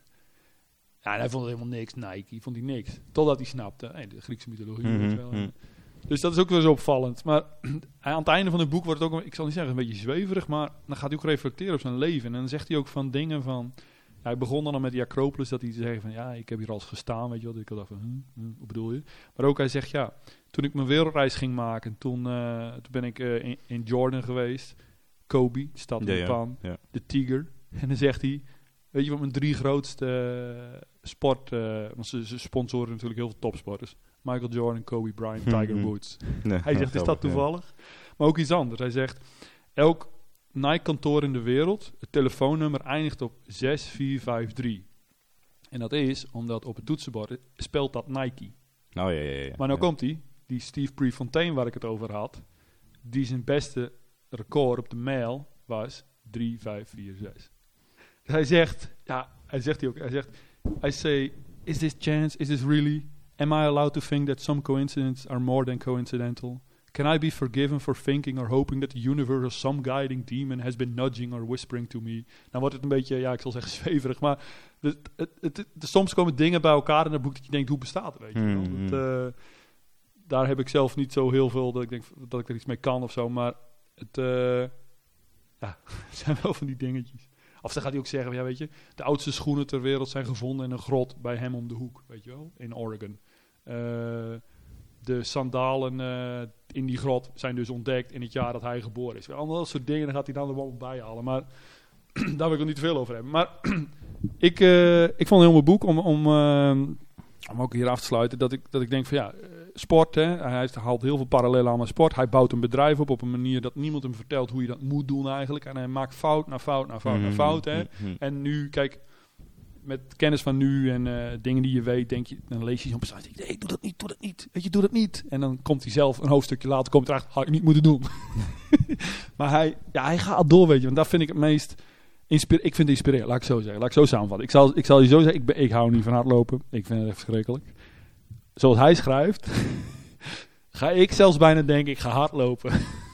Ja, en hij vond het helemaal niks, Nike, vond hij niks. Totdat hij snapte, hey, de Griekse mythologie. Mm-hmm. Weet wel. Mm. Dus dat is ook wel zo opvallend. Maar aan het einde van het boek wordt het ook, ik zal niet zeggen, een beetje zweverig, maar dan gaat hij ook reflecteren op zijn leven. En dan zegt hij ook van dingen van, ja, hij begon dan al met die Acropolis, dat hij zei van, ja, ik heb hier al eens gestaan, weet je wat. Ik dacht van, hm, hm, wat bedoel je? Maar ook hij zegt, ja, toen ik mijn wereldreis ging maken, toen, uh, toen ben ik uh, in, in Jordan geweest, Kobe, stad in ja, Japan, ja, ja. de Tiger. En dan zegt hij, weet je wat mijn drie grootste uh, sport, uh, want ze, ze sponsoren natuurlijk heel veel topsporters. Michael Jordan, Kobe Bryant, Tiger mm-hmm. Woods. Nee, hij zegt, is dat toevallig? Ja. Maar ook iets anders. Hij zegt, elk Nike-kantoor in de wereld, het telefoonnummer eindigt op zes vier vijf drie. En dat is omdat op het toetsenbord spelt dat Nike. Oh, ja, ja, ja. Maar nou ja. komt hij, die Steve Prefontaine waar ik het over had, die zijn beste record op de mail was drie vijf vier zes. Dus hij zegt, ja, hij zegt hij ook, hij zegt, I say, is this chance, is this really, am I allowed to think that some coincidences are more than coincidental? Can I be forgiven for thinking or hoping that the universe or some guiding demon has been nudging or whispering to me? Nou wordt het een beetje, ja, ik zal zeggen zweverig, maar het, het, het, het, soms komen dingen bij elkaar in het boek dat je denkt, hoe bestaat het, weet je wel? Mm-hmm. Dat, uh, daar heb ik zelf niet zo heel veel dat ik denk dat ik er iets mee kan of zo, maar het, uh, ja, het zijn wel van die dingetjes. Of dan gaat hij ook zeggen, ja, weet je, de oudste schoenen ter wereld zijn gevonden in een grot bij hem om de hoek, weet je wel, in Oregon. Uh, de sandalen uh, in die grot zijn dus ontdekt in het jaar dat hij geboren is. Allemaal dat soort dingen, dan gaat hij dan er wel bij halen. Maar daar wil ik nog niet te veel over hebben. Maar ik, uh, ik vond een heel mooi boek om, om, uh, om ook hier af te sluiten. Dat ik, dat ik denk van ja, sport, hè, hij haalt heel veel parallellen aan met sport. Hij bouwt een bedrijf op op een manier dat niemand hem vertelt hoe je dat moet doen eigenlijk. En hij maakt fout na fout na fout mm-hmm. na fout. Hè. Mm-hmm. En nu, kijk, met kennis van nu en uh, dingen die je weet, denk je, dan lees je zo'n besluit. Nee, ik doe dat niet, doe dat niet. Weet je, doe dat niet. En dan komt hij zelf een hoofdstukje later, komt erachter, had ik niet moeten doen. Maar hij, ja, hij gaat door, weet je. Want dat vind ik het meest, inspire- ik vind het inspirerend, laat ik zo zeggen. Laat ik zo samenvatten. Ik zal, ik zal je zo zeggen, ik, ben, ik hou niet van hardlopen. Ik vind het echt verschrikkelijk. Zoals hij schrijft, ga ik zelfs bijna denken, ik ga hardlopen.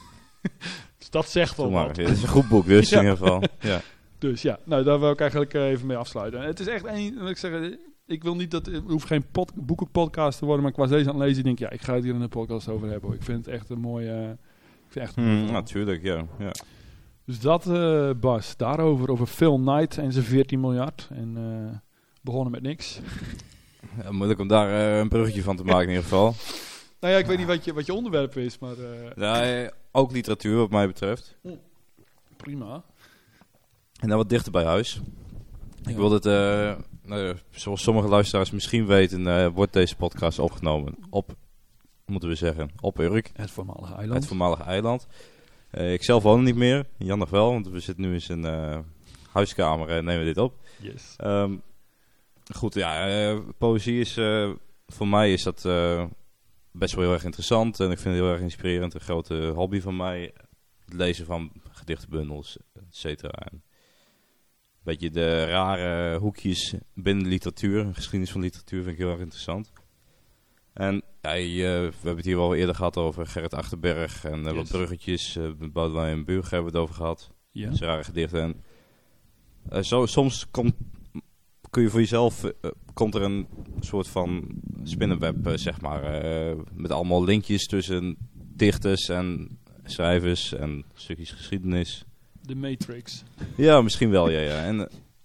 Dus dat zegt wel wat. Het is een goed boek, dus ja. in ieder geval. Ja. Dus ja, nou daar wil ik eigenlijk uh, even mee afsluiten. En het is echt één, ik zeg, ik wil niet dat, het hoeft geen pod, boekenpodcast te worden, maar ik was deze aan het lezen, denk ja, ik ga het hier in een podcast over hebben. Hoor. Ik vind het echt een mooie, uh, ik vind echt een mm, natuurlijk, ja, ja. Dus dat, uh, Bas, daarover, over Phil Knight en zijn veertien miljard. En uh, begonnen met niks. Ja, moeilijk om daar uh, een bruggetje van te maken in ieder geval. Nou ja, ik weet niet wat je, wat je onderwerp is, maar... Uh, ja, ook literatuur wat mij betreft. Prima. En dan wat dichter bij huis. Ja. Ik wil het, uh, nou, zoals sommige luisteraars misschien weten, uh, wordt deze podcast opgenomen op, moeten we zeggen, op Urk. Het voormalige eiland. Het voormalige eiland. Uh, ik zelf woon er niet meer, Jan nog wel, want we zitten nu in zijn uh, huiskamer en nemen dit op. Yes. Um, goed, ja, uh, poëzie is, uh, voor mij is dat uh, best wel heel erg interessant en ik vind het heel erg inspirerend, een grote hobby van mij. Het lezen van gedichtenbundels, et cetera. Beetje de rare hoekjes binnen de literatuur, de geschiedenis van literatuur vind ik heel erg interessant. En ja, je, we hebben het hier wel eerder gehad over Gerrit Achterberg en uh, yes. wat bruggetjes. Uh, met Boudewijn en Burger hebben we het over gehad. Ja. Dat is rare gedichten. En, uh, zo, soms komt, kun je voor jezelf, uh, komt er een soort van spinnenweb, uh, zeg maar. Uh, met allemaal linkjes tussen dichters en schrijvers en stukjes geschiedenis. De Matrix. Ja, misschien wel, ja. ja. En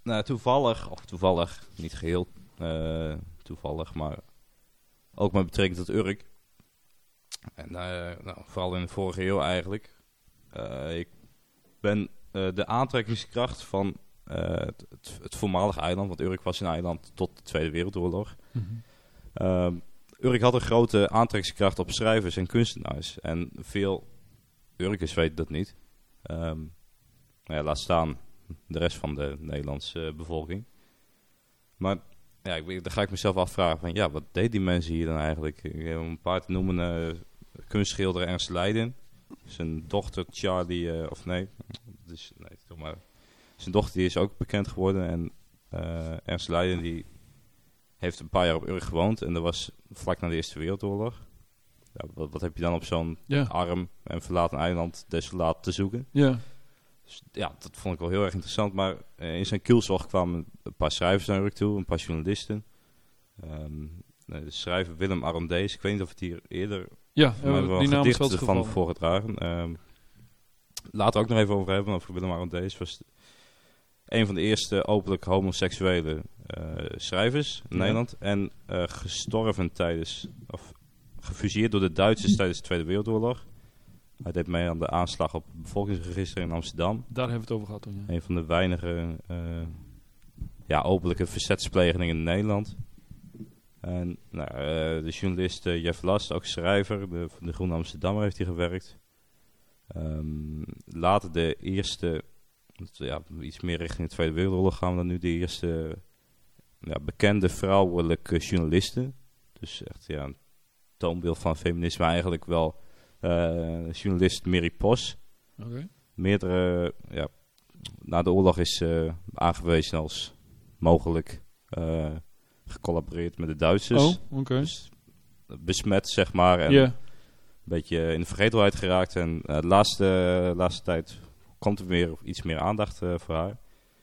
nou, toevallig, of toevallig, niet geheel uh, toevallig, maar ook met betrekking tot Urk. En uh, nou, vooral in de vorige eeuw eigenlijk. Uh, ik ben uh, de aantrekkingskracht van uh, het, het, het voormalige eiland, want Urk was een eiland tot de Tweede Wereldoorlog. Mm-hmm. Uh, Urk had een grote aantrekkingskracht op schrijvers en kunstenaars. En veel Urkers weten dat niet. Um, nou ja, laat staan de rest van de Nederlandse uh, bevolking. Maar ja, ik, dan ga ik mezelf afvragen van ja, wat deed die mensen hier dan eigenlijk? Ik heb een paar te noemen, uh, kunstschilder Ernst Leiden. Zijn dochter Charlie, uh, of nee, dus, nee, toch maar. Zijn dochter die is ook bekend geworden. En uh, Ernst Leiden die heeft een paar jaar op Urk gewoond. En dat was vlak na de Eerste Wereldoorlog. Ja, wat, wat heb je dan op zo'n ja. arm en verlaten eiland desolaat te zoeken? Ja. Dus, ja, dat vond ik wel heel erg interessant. Maar uh, in zijn kielzog kwamen een paar schrijvers naar Urk toe, een paar journalisten. Um, de schrijver Willem Arondees, ik weet niet of het hier eerder... Ja, maar uh, wel die naam is wel van voorgedragen. Um, laten we ook nog even over hebben, over Willem Arondees. Was een van de eerste openlijk homoseksuele uh, schrijvers in ja. Nederland. En uh, gestorven tijdens... of gefuseerd door de Duitsers tijdens de Tweede Wereldoorlog. Hij deed mee aan de aanslag op het bevolkingsregister in Amsterdam. Daar hebben we het over gehad toen, ja. Een van de weinige uh, ja, openlijke verzetsplegingen in Nederland. En nou, uh, de journalist uh, Jeff Last, ook schrijver, de, van de Groene Amsterdammer heeft hij gewerkt. Um, later de eerste, ja, iets meer richting de Tweede Wereldoorlog gaan we dan nu, de eerste ja, bekende vrouwelijke journalisten. Dus echt ja, een toonbeeld van feminisme eigenlijk wel. Uh, journalist Mary Posch. Okay. Meerdere, ja, na de oorlog is uh, aangewezen als mogelijk uh, gecollaboreerd met de Duitsers. Oh, oké. Okay. Dus besmet, zeg maar. En yeah. een beetje in de vergetelheid geraakt. En uh, de laatste, uh, laatste tijd komt er weer iets meer aandacht uh, voor haar.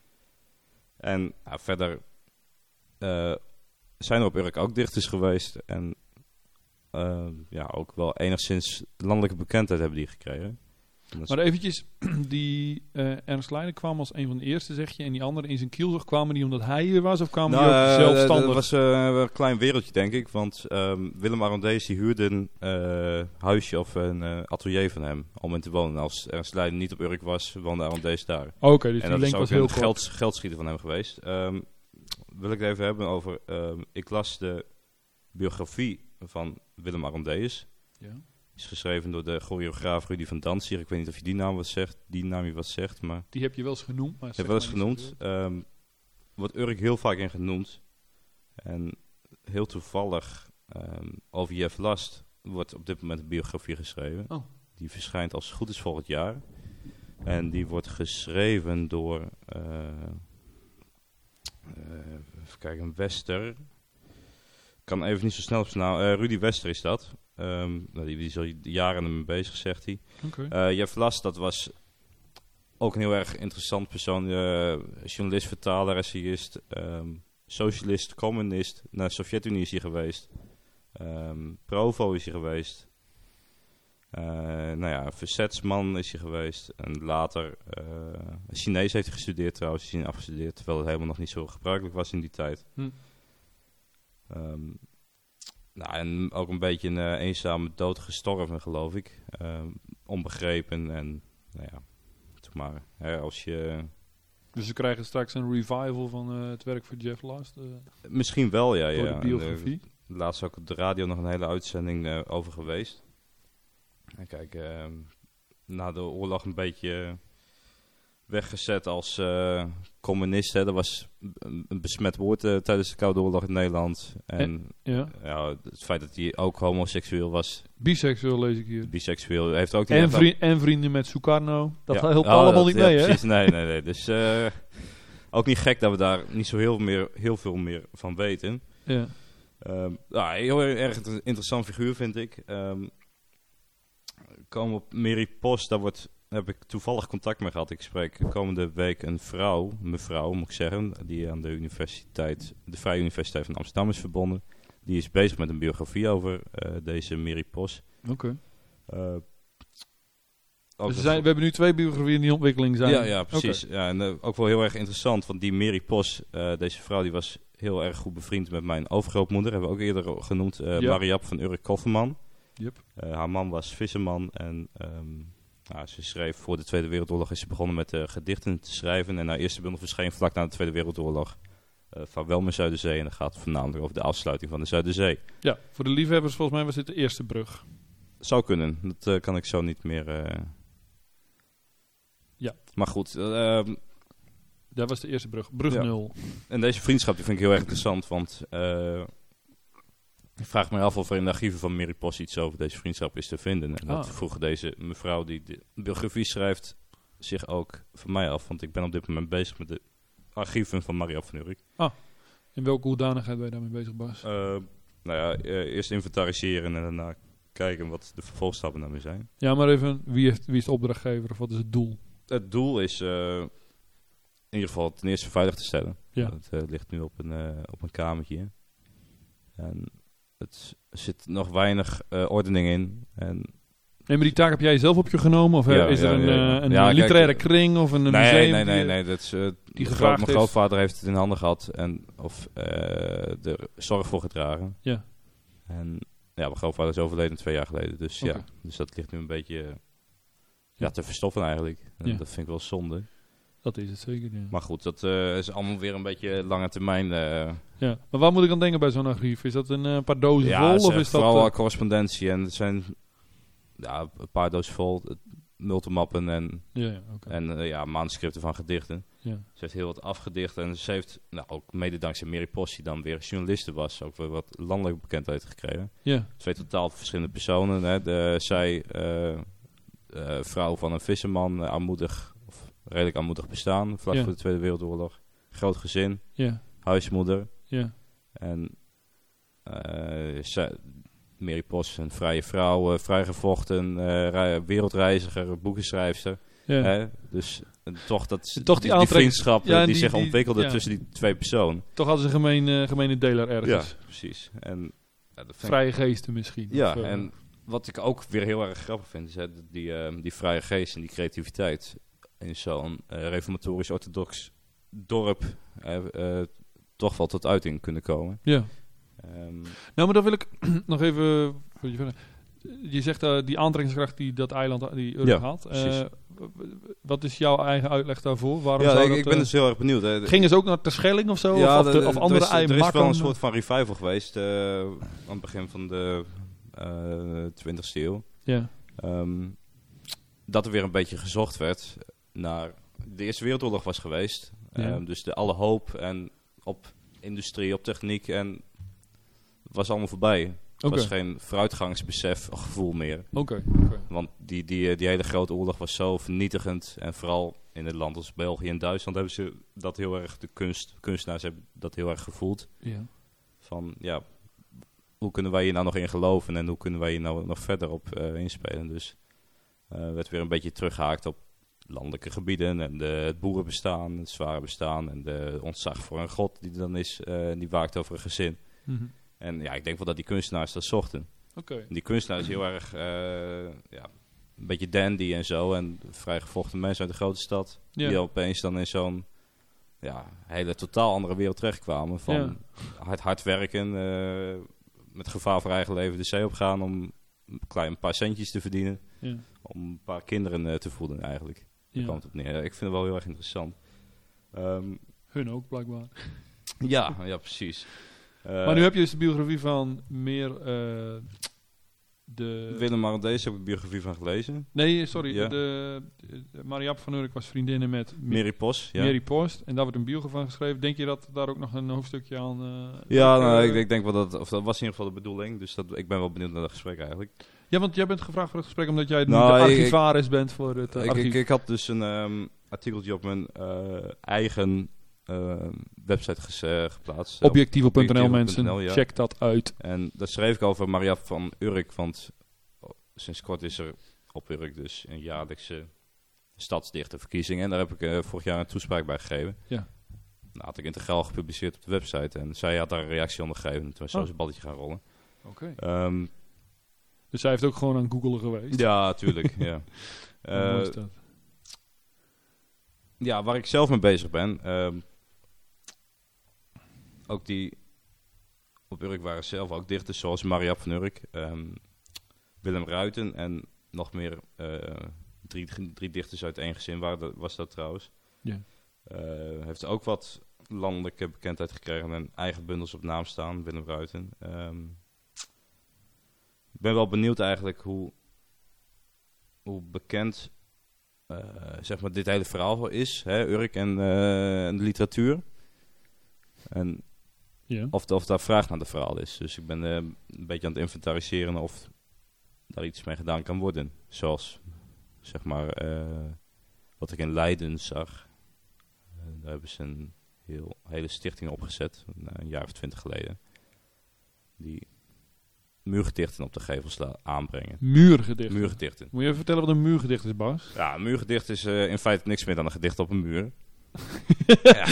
En uh, verder uh, zijn er op Urk ook dichters geweest. En uh, ja, ook wel enigszins landelijke bekendheid hebben die gekregen. Maar eventjes, die uh, Ernst Leiden kwam als een van de eerste, zeg je. En die anderen in zijn kielzog, kwamen die omdat hij hier was? Of kwamen nou, die ook zelfstandig? Dat was uh, een klein wereldje, denk ik. Want um, Willem Arondees die huurde een uh, huisje of een uh, atelier van hem om in te wonen. Als Ernst Leiden niet op Urk was, woonde Arondees daar. Oké, okay, dus en die dat link is ook was heel een kort. geld, geldschieter van hem geweest. Um, wil ik het even hebben over... Um, ik las de biografie van Willem Arondees. Ja. Is geschreven door de choreograaf Rudy van Dantzig. Ik weet niet of je die naam wat zegt, die naam je wat zegt, maar... Die heb je wel eens genoemd, maar... Heb wel eens genoemd. Um, wordt Urk heel vaak in genoemd. En heel toevallig um, over Jeff Last wordt op dit moment een biografie geschreven. Oh. Die verschijnt als het goed is volgend jaar. En die wordt geschreven door... Uh, uh, even kijken, Wester... Ik kan even niet zo snel op zijn naam... Uh, Rudy Wester is dat. Um, nou, die, die is al jaren mee bezig, zegt hij. Okay. Uh, Jeff Last, dat was ook een heel erg interessant persoon. Uh, journalist, vertaler, essayist, um, socialist, communist. Naar de Sovjet-Unie is hij geweest. Um, Provo is hij geweest. Uh, nou ja, verzetsman is hij geweest. En later, uh, Chinees heeft hij gestudeerd trouwens. Is hij afgestudeerd, terwijl het helemaal nog niet zo gebruikelijk was in die tijd. Hm. Um, nou, en ook een beetje een uh, eenzame dood gestorven, geloof ik. Uh, onbegrepen en, nou ja, zeg maar, hè, als je... Dus we krijgen straks een revival van uh, het werk van Jeff Last? Uh, Misschien wel, ja. Door ja. de biografie? Uh, laatst ook op de radio nog een hele uitzending uh, over geweest. En kijk, uh, na de oorlog een beetje weggezet als uh, communist. Hè. Dat was een, een besmet woord uh, tijdens de Koude Oorlog in Nederland. En ja. Ja, het feit dat hij ook homoseksueel was. Biseksueel lees ik hier. Biseksueel. Heeft ook en, vri- en vrienden met Sukarno. Dat ja. helpt oh, allemaal dat, niet ja, mee, hè? Precies, nee, nee, nee. Dus uh, ook niet gek dat we daar niet zo heel, meer, heel veel meer van weten. Ja. Um, nou, heel erg interessant figuur, vind ik. Um, komen op Mary Post, daar wordt... heb ik toevallig contact mee gehad. Ik spreek komende week een vrouw, mevrouw moet ik zeggen, die aan de universiteit, de Vrije Universiteit van Amsterdam is verbonden. Die is bezig met een biografie over uh, deze Mary Posch. Oké. Okay. Uh, ook Dus zijn, we hebben nu twee biografieën die in ontwikkeling zijn. Ja, ja precies. Okay. Ja, en uh, ook wel heel erg interessant, want die Mary Pos, uh, deze vrouw, die was heel erg goed bevriend met mijn overgrootmoeder. Hebben we ook eerder genoemd, uh, ja. Mariap van Urk-Kofferman. Yep. Uh, haar man was visserman en um, nou, ze schreef voor de Tweede Wereldoorlog is ze begonnen met uh, gedichten te schrijven. En haar eerste bundel verscheen vlak na de Tweede Wereldoorlog. Uh, Vaarwel mijn Zuiderzee. En dat gaat voornamelijk over de afsluiting van de Zuiderzee. Ja, voor de liefhebbers volgens mij was dit de eerste brug. Zou kunnen. Dat uh, kan ik zo niet meer... Uh... Ja. Maar goed. Uh, dat was de eerste brug. Brug ja. nul. En deze vriendschap die vind ik heel erg interessant. Want uh, ik vraag me af of er in de archieven van Mary Pos iets over deze vriendschap is te vinden. En dat ah. vroeg deze mevrouw die de biografie schrijft zich ook van mij af. Want ik ben op dit moment bezig met de archieven van Mariap van Urk. Ah. In welke hoedanigheid ben je daarmee bezig, Bas? Uh, nou ja, uh, eerst inventariseren en daarna kijken wat de vervolgstappen daarmee zijn. Ja, maar even, wie, heeft, wie is de opdrachtgever of wat is het doel? Het doel is uh, in ieder geval ten eerste veilig te stellen. Ja. Het uh, ligt nu op een, uh, op een kamertje. En het er zit nog weinig uh, ordening in. En nee, maar die taak heb jij zelf op je genomen? Of ja, is er ja, een, ja, ja. een ja, literaire kijk, kring of een nee, museum? Nee, nee, nee. Dat is, uh, die groot, mijn grootvader heeft het in handen gehad. En, of uh, er zorg voor gedragen. Ja. En ja, mijn grootvader is overleden twee jaar geleden. Dus okay. ja, dus dat ligt nu een beetje uh, ja, te verstoffen eigenlijk. En ja. Dat vind ik wel zonde. Dat is het zeker, ja. Maar goed, dat uh, is allemaal weer een beetje lange termijn. Uh, ja, maar waar moet ik aan denken bij zo'n archief? Is dat een uh, paar dozen ja, vol? Is of is dat vooral uh, correspondentie en het zijn ja, een paar dozen vol, multimappen en, ja, ja, okay. en uh, ja, manuscripten van gedichten. Ja. Ze heeft heel wat afgedicht en ze heeft, nou, ook mede dankzij Mary Pos, die dan weer journaliste was, ook weer wat landelijke bekendheid gekregen. Ja. Twee totaal verschillende personen. Hè. De, zij, uh, uh, vrouw van een visserman, uh, armoedig, of redelijk armoedig bestaan, vlak ja. voor de Tweede Wereldoorlog. Groot gezin, ja. huismoeder. Ja. En uh, zij, Mary Pos, een vrije vrouw, uh, vrijgevochten, uh, wereldreiziger, boekenschrijfster. Ja. Hè? Dus uh, toch, dat, toch die, die, die vriendschap ja, die, die zich die, ontwikkelde ja. tussen die twee personen. Toch hadden ze een gemeen, uh, gemene deler ergens. Ja, precies. En, ja, dat vrije ik... geesten misschien. Ja, of, uh... en wat ik ook weer heel erg grappig vind, is hè, die, uh, die vrije geest en die creativiteit in zo'n uh, reformatorisch orthodox dorp uh, uh, toch wel tot uiting kunnen komen. Ja. Um, nou, maar dan wil ik nog even... Je zegt uh, die aantrekkingskracht die dat eiland, die Urk ja, had. Uh, wat is jouw eigen uitleg daarvoor? Waarom ja, zou ik, dat, ik ben uh, dus heel erg benieuwd. Hè. Gingen ze ook naar Terschelling of zo? Ja, of, de, de, of andere er is, er is wel een soort van revival geweest uh, aan het begin van de uh, twintigste eeuw. Ja. Um, dat er weer een beetje gezocht werd naar... De Eerste Wereldoorlog was geweest. Ja. Um, dus de alle hoop en op industrie, op techniek en was allemaal voorbij. Het okay. was geen vooruitgangsbesef of gevoel meer. Oké. Okay. Okay. Want die, die, die hele grote oorlog was zo vernietigend. En vooral in het land als België en Duitsland hebben ze dat heel erg, de kunst, kunstenaars hebben dat heel erg gevoeld. Ja. Van ja, hoe kunnen wij hier nou nog in geloven en hoe kunnen wij hier nou nog verder op uh, inspelen. Dus uh, werd weer een beetje teruggehaakt op landelijke gebieden en de, het boerenbestaan, het zware bestaan en de ontzag voor een god die er dan is, uh, die waakt over een gezin. Mm-hmm. En ja, ik denk wel dat die kunstenaars dat zochten. Okay. Die kunstenaar is heel erg, uh, ja, een beetje dandy en zo. En vrijgevochten mensen uit de grote stad. Yeah. Die opeens dan in zo'n ja, hele totaal andere wereld terechtkwamen. Van yeah. hard, hard werken, uh, met gevaar voor eigen leven de zee opgaan om een klein een paar centjes te verdienen. Yeah. Om een paar kinderen uh, te voeden eigenlijk. Daar yeah. kwam het op neer. Ik vind het wel heel erg interessant. Um, Hun ook blijkbaar. ja, ja, precies. Uh, maar nu heb je dus de biografie van meer uh, de... Willem Marandees heb ik de biografie van gelezen. Nee, sorry. Ja. De, de Mariap van Urk was vriendinnen met... Mary Pos. Ja. Mary Post. En daar wordt een biografie van geschreven. Denk je dat daar ook nog een hoofdstukje aan... Uh, ja, nou, uh, ik, ik denk wel dat... Of dat was in ieder geval de bedoeling. Dus dat, ik ben wel benieuwd naar dat gesprek eigenlijk. Ja, want jij bent gevraagd voor het gesprek omdat jij nou, de archivaris ik, bent voor het uh, ik, archief. Ik, ik had dus een um, artikeltje op mijn uh, eigen... Uh, website ges, uh, geplaatst. Objectivo punt n l mensen, ja. Check dat uit. En daar schreef ik over Mariap van Urk, want oh, sinds kort is er op Urk dus een jaarlijkse stadsdichterverkiezing. En daar heb ik uh, vorig jaar een toespraak bij gegeven. Ja. Nou, had ik integraal gepubliceerd op de website en zij had daar een reactie onder gegeven. En toen was oh. zo zijn balletje gaan rollen. Oké. Okay. Um, dus Dus hij heeft ook gewoon aan Google geweest. Ja, tuurlijk. ja. Hoe mooi is Uh, dat? ja, waar ik zelf mee bezig ben. Um, ook die op Urk waren zelf ook dichters zoals Mariap van Urk, um, Willem Ruiten en nog meer uh, drie, drie dichters uit één gezin waren dat, was dat trouwens. Ja. Uh, heeft ook wat landelijke bekendheid gekregen en eigen bundels op naam staan, Willem Ruiten. Um, ik ben wel benieuwd eigenlijk hoe, hoe bekend uh, zeg maar dit hele verhaal is, hè, Urk en, uh, en de literatuur. En Ja. of, of daar vraag naar de verhaal is. Dus ik ben uh, een beetje aan het inventariseren of daar iets mee gedaan kan worden. Zoals, zeg maar, uh, wat ik in Leiden zag. Uh, daar hebben ze een heel, hele stichting opgezet, uh, een jaar of twintig geleden. Die muurgedichten op de gevels la- aanbrengen. Muurgedichten. Muurgedichten. Moet je even vertellen wat een muurgedicht is, Bas? Ja, een muurgedicht is uh, in feite niks meer dan een gedicht op een muur. ja.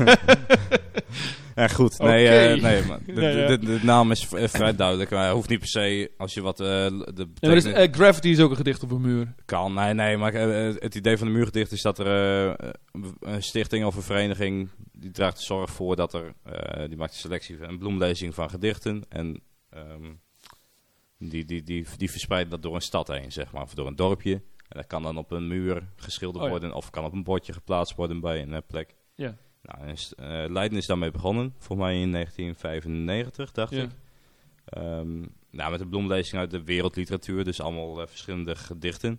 ja, goed. Nee, Okay. uh, nee maar de, Ja, ja. de, de, de naam is v- vrij duidelijk. Maar het hoeft niet per se, als je wat uh, de Ja, maar betekenis... is, uh, Gravity is ook een gedicht op een muur. Kan, nee, nee. Maar uh, het idee van de muurgedicht is dat er uh, een stichting of een vereniging... die draagt de zorg voor dat er... Uh, die maakt een selectie, een bloemlezing van gedichten. En um, die, die, die, die verspreiden dat door een stad heen, zeg maar. Of door een dorpje. En dat kan dan op een muur geschilderd Oh, ja. worden... of kan op een bordje geplaatst worden bij een uh, plek. Ja. Nou, en is, uh, Leiden is daarmee begonnen. Voor mij in negentien vijfennegentig, dacht Ja. ik. Um, nou, met een bloemlezing uit de wereldliteratuur. Dus allemaal uh, verschillende gedichten.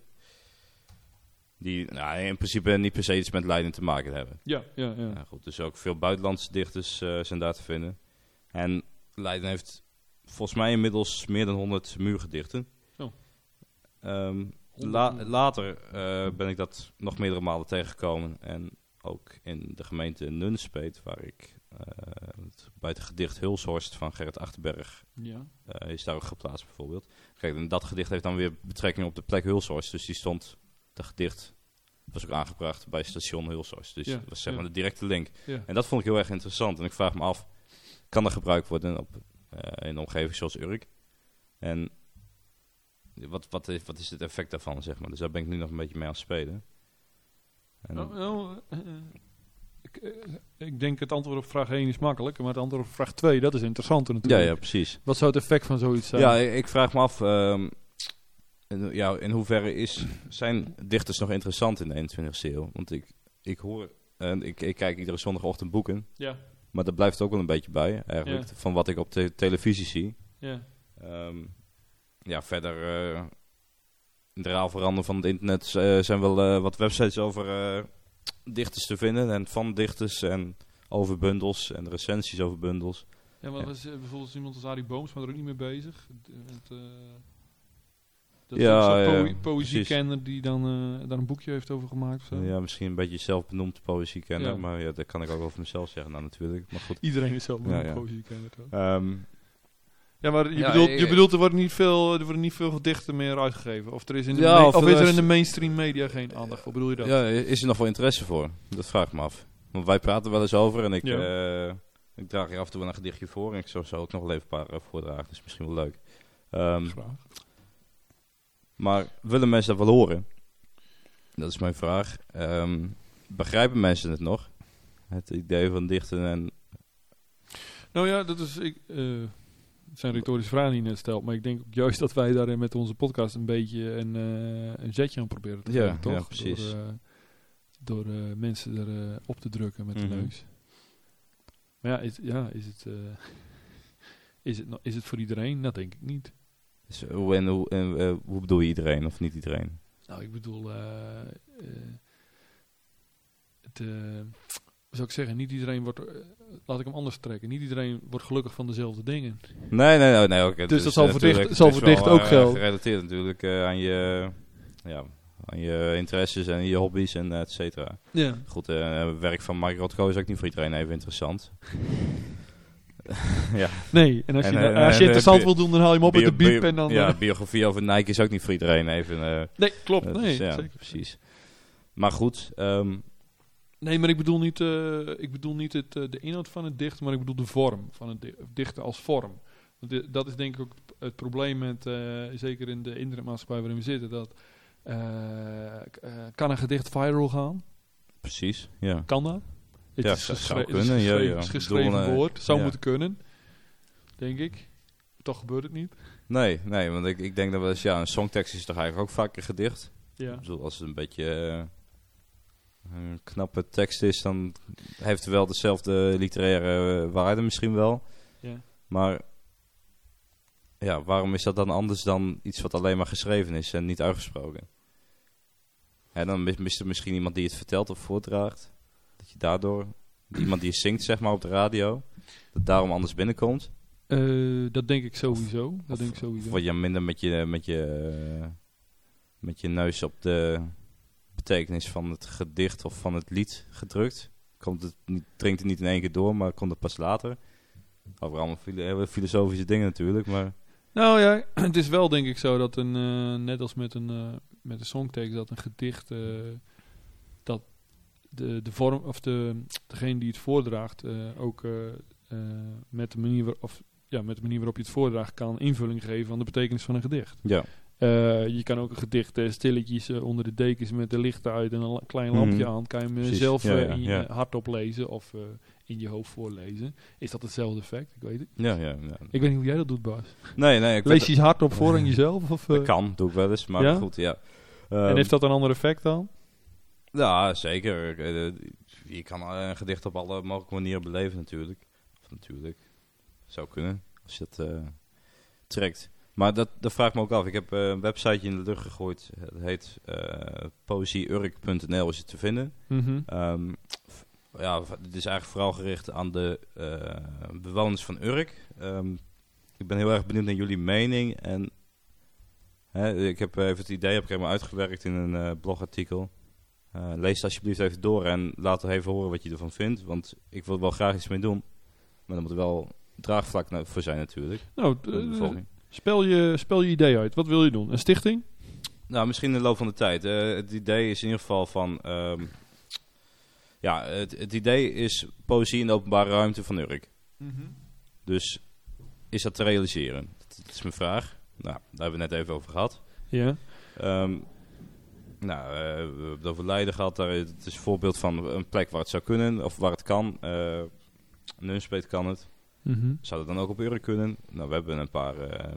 Die nou, in principe niet per se iets met Leiden te maken hebben. Ja, ja, ja. Ja, goed, dus ook veel buitenlandse dichters uh, zijn daar te vinden. En Leiden heeft volgens mij inmiddels meer dan honderd muurgedichten. Oh. Um, la- later uh, ben ik dat nog meerdere malen tegengekomen. En ook in de gemeente Nunspeet, waar ik uh, het, bij het gedicht Hulshorst van Gerrit Achterberg Ja. uh, is daar ook geplaatst bijvoorbeeld. Kijk, en dat gedicht heeft dan weer betrekking op de plek Hulshorst. Dus die stond, dat gedicht was ook aangebracht bij station Hulshorst. Dus Ja, dat was zeg maar ja. de directe link. Ja. En dat vond ik heel erg interessant. En ik vraag me af, kan dat gebruikt worden op, uh, in een omgeving zoals Urk? En wat, wat, is, wat is het effect daarvan, zeg maar? Dus daar ben ik nu nog een beetje mee aan het spelen. En, Oh, oh, uh, uh, ik, uh, ik denk het antwoord op vraag één is makkelijk, maar het antwoord op vraag twee, dat is interessanter ja, natuurlijk. ja, precies. Wat zou het effect van zoiets zijn? Ja, ik, ik vraag me af, um, in, ja, in hoeverre is, zijn dichters nog interessant in de eenentwintigste eeuw? Want ik, ik hoor, en ik, ik kijk iedere zondagochtend boeken, Ja. maar dat blijft ook wel een beetje bij, eigenlijk, Ja. van wat ik op de televisie zie. Ja. Um, ja, verder, uh, in de raal veranderen van het internet uh, zijn wel uh, wat websites over uh, dichters te vinden. En van dichters en over bundels en recensies over bundels. Ja, maar Ja. was, uh, bijvoorbeeld iemand als Arie Booms, maar er ook niet mee bezig. Het, uh, dat Ja, is ook zo'n ja, po- poëziekenner precies. die dan uh, daar een boekje heeft over gemaakt. Of zo. Ja, misschien een beetje zelfbenoemd poëziekenner. Ja. Maar ja, dat kan ik ook over mezelf zeggen nou natuurlijk. Maar goed. Iedereen is zelf Ja, een ja. poëziekenner. toch? Um, Ja, maar je, Ja, bedoelt, ik- je bedoelt er worden niet veel, er worden niet veel gedichten meer uitgegeven. Of, er is, in de Ja, ma- of of er is er is- in de mainstream media geen aandacht voor? Bedoel je dat? ja, is er nog wel interesse voor? Dat vraag ik me af. Want wij praten wel eens over en ik, Ja. uh, ik draag hier af en toe wel een gedichtje voor. En ik zou zo ook nog wel even een paar uh, voordragen. Dat is misschien wel leuk. Um, Graag. Maar willen mensen dat wel horen? Dat is mijn vraag. Um, begrijpen mensen het nog? Het idee van dichten en... Nou ja, dat is... Ik, uh, het zijn retorische vragen die je net stelt. Maar ik denk ook juist dat wij daarin met onze podcast een beetje een, uh, een zetje aan proberen te Ja, geven, toch? ja, precies. Door, uh, door uh, mensen er uh, op te drukken met Mhm. de neus. Maar ja, is, ja, is het... Uh, is, het no- is het voor iedereen? Dat denk ik niet. Dus, hoe, en, hoe, en, uh, hoe bedoel je iedereen of niet iedereen? Nou, ik bedoel... Uh, uh, het... Uh, hoe zou ik zeggen? Niet iedereen wordt... Uh, laat ik hem anders trekken. Niet iedereen wordt gelukkig van dezelfde dingen. Nee, nee, nee. nee okay. Dus Het dat is, zal uh, voor natuurlijk- dicht- zal het is voor dicht wel, ook uh, gelden. gerelateerd natuurlijk uh, aan je... Ja, aan je interesses en je hobby's en et cetera. Ja. Goed, uh, werk van Mike Rothko is ook niet voor iedereen even interessant. ja. Nee, en als je, En, en, uh, als je uh, interessant uh, wil doen, dan haal je hem op met de Bio- biep bio- en dan... Ja, uh, biografie over Nike is ook niet voor iedereen even... Uh, nee, klopt. uh, Nee, dus ja, zeker. precies. Maar goed, um, Nee, maar ik bedoel niet, uh, ik bedoel niet het, uh, de inhoud van het dichten, maar ik bedoel de vorm van het di- dichten als vorm. Want di- dat is denk ik ook het, het probleem met, uh, zeker in de internetmaatschappij waarin we zitten, dat uh, k- uh, kan een gedicht viral gaan? Precies, ja. Kan dat? Het Ja, is, zou- geschre- zou het is kunnen, ja, geschreven, ja. het is geschreven Bedoel, uh, woord. Zou ja. moeten kunnen, denk ik. Toch gebeurt het niet. Nee, nee, want ik, ik denk dat wel eens, ja, een songtekst is toch eigenlijk ook vaak een gedicht. Ja. Ik bedoel, als het een beetje uh, een knappe tekst is, dan heeft het wel dezelfde literaire uh, waarde misschien wel. Ja. Maar ja, waarom is dat dan anders dan iets wat alleen maar geschreven is en niet uitgesproken? En dan mis, mist er misschien iemand die het vertelt of voordraagt. Dat je daardoor, iemand die zingt zeg maar op de radio, dat daarom anders binnenkomt. Uh, dat denk ik sowieso. Dat Of, denk ik sowieso. of word je minder met je, met, je, uh, met je neus op de betekenis van het gedicht of van het lied gedrukt. Komt het niet, dringt het niet in één keer door, maar komt het pas later. Over allemaal filo- hele filosofische dingen natuurlijk, maar... Nou ja, het is wel denk ik zo dat een, uh, net als met een, uh, met een songtekst, dat een gedicht, uh, dat de, de vorm, of de, degene die het voordraagt, uh, ook uh, uh, met, de manier waar, of, ja, met de manier waarop je het voordraagt, kan invulling geven aan de betekenis van een gedicht. Ja. Uh, je kan ook een gedicht uh, stilletjes uh, onder de dekens met de lichten uit en een la- klein lampje Mhm. aan, kan je hem uh, Precies, zelf ja, uh, ja, in je, ja. uh, hardop lezen of uh, in je hoofd voorlezen. Is dat hetzelfde effect? Ik weet het. Ja, ja, ja. Ik weet niet hoe jij dat doet, Bas. Nee, nee. Ik Lees weet je het hardop voor aan jezelf? Of, uh, dat kan, doe ik wel eens, maar Ja? goed, ja. En Um, heeft dat een ander effect dan? Ja, zeker. Eh, Je kan eh, een gedicht op alle mogelijke manieren beleven natuurlijk. Of natuurlijk. Zou kunnen, als je dat uh, trekt. Maar dat, dat vraag ik me ook af. Ik heb uh, een websiteje in de lucht gegooid. Het heet uh, poëzieurk punt n l is het te vinden. Mm-hmm. Um, f- ja, v- het is eigenlijk vooral gericht aan de uh, bewoners van Urk. Um, ik ben heel erg benieuwd naar jullie mening. En hè, ik heb even het idee heb ik helemaal uitgewerkt in een uh, blogartikel. Uh, lees het alsjeblieft even door en laat er even horen wat je ervan vindt. Want ik wil er wel graag iets mee doen. Maar dan moet er wel draagvlak na- voor zijn natuurlijk. Nou, Voor de uh, bevolking. spel, je, spel je idee uit. Wat wil je doen? Een stichting? Nou, misschien in de loop van de tijd. Uh, het idee is in ieder geval van... Um, ja, het, het idee is poëzie in de openbare ruimte van Urk. Mm-hmm. Dus is dat te realiseren? Dat, dat is mijn vraag. Nou, daar hebben we het net even over gehad. Ja. Um, nou, uh, we hebben het over Leiden gehad. Daar, het is een voorbeeld van een plek waar het zou kunnen. Of waar het kan. Uh, Nunspeet kan het. Mm-hmm. Zou dat dan ook op Urk kunnen? Nou, we hebben een paar uh,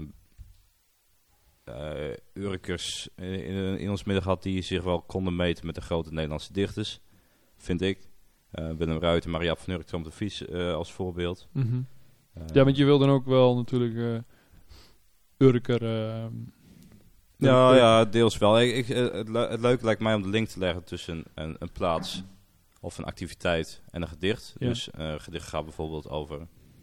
uh, Urkers in, in, in ons midden gehad die zich wel konden meten met de grote Nederlandse dichters. Vind ik. Uh, Willem Ruijt en Maria van Urk, Tom de Vries uh, als voorbeeld. Mm-hmm. Uh, Ja, want je wil dan ook wel natuurlijk uh, Urker... Uh, Ja, Urker- ja, deels wel. Ik, ik, het, le- het leuke lijkt mij om de link te leggen tussen een, een plaats of een activiteit en een gedicht. Ja. Dus uh, een gedicht gaat bijvoorbeeld over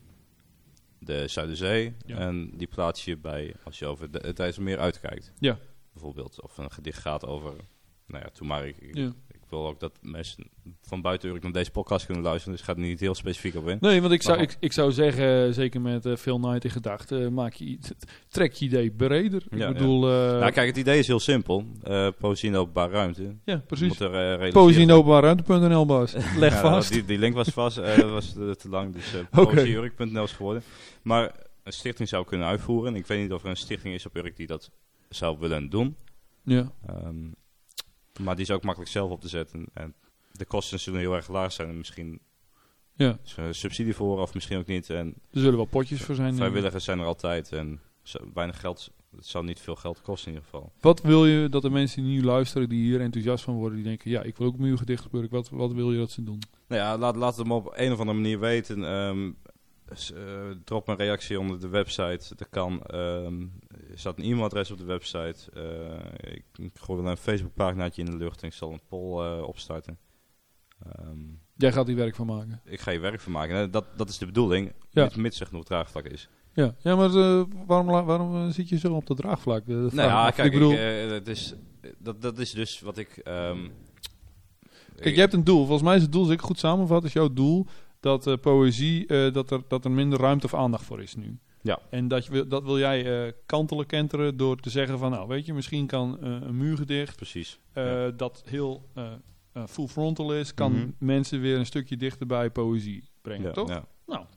de Zuiderzee. Ja. En die plaats je bij, als je over de, het IJsselmeer uitkijkt. Ja. Bijvoorbeeld. Of een gedicht gaat over, nou ja, toen maar ik, ik, Ja. ik wil ook dat mensen van buiten Urk naar deze podcast kunnen luisteren. Dus ik ga er niet heel specifiek op in. Nee, want ik zou, Maar- ik, ik zou zeggen, zeker met uh, Phil Knight in gedachten, maak je iets, trek je idee breder. Ja, ik bedoel... uh, Nou, kijk, het idee is heel simpel. Uh, poëzie in de openbare ruimte. ja, precies. Moet er, uh, realiseren- Poëzie in de openbare ruimte punt n l, Bas. Leg Ja, vast. Die, die link was vast, uh, dat was uh, te lang, dus uh, Oké. poëzieurk punt n l is geworden. Maar een stichting zou kunnen uitvoeren. Ik weet niet of er een stichting is op Urk die dat zou willen doen. Ja. Um, maar die is ook makkelijk zelf op te zetten. En de kosten zullen heel erg laag zijn. En misschien Ja, is er een subsidie voor of misschien ook niet. En er zullen wel potjes voor zijn. vrijwilligers zijn er altijd. En zo, weinig geld, het zou niet veel geld kosten in ieder geval. Wat wil je dat de mensen die nu luisteren, die hier enthousiast van worden, die denken, ja, ik wil ook een nieuw gedicht gebeuren. Wat, wat wil je dat ze doen? Nou ja, laat, laat het me op een of andere manier weten. Um, s- uh, drop een reactie onder de website. Dat kan. Um, er staat een e-mailadres op de website. Uh, ik, ik gooi wel een Facebookpaginaatje in de lucht en ik zal een poll uh, opstarten. Um, Jij gaat hier werk van maken. ik ga je werk van maken. En dat, dat is de bedoeling. Ja. Mits, mits er genoeg draagvlak is. Ja, ja maar uh, waarom, la- waarom uh, zit je zo op dat draagvlak? Uh, dat Nou vraag ik me ja, af. kijk, ik bedoel, ik, uh, het is, dat, dat is dus wat ik... Um, kijk, je hebt een doel. Volgens mij is het doel, als ik het goed samenvat, is jouw doel dat uh, poëzie, uh, dat, er, dat er minder ruimte of aandacht voor is nu. Ja. En dat, je, wil- dat wil jij uh, kantelen, kenteren door te zeggen van, nou weet je, misschien kan uh, een muurgedicht, Precies. uh, Ja. dat heel uh, uh, full frontal is, kan Mhm. mensen weer een stukje dichter bij poëzie brengen, Ja, toch? ja, Nou, precies.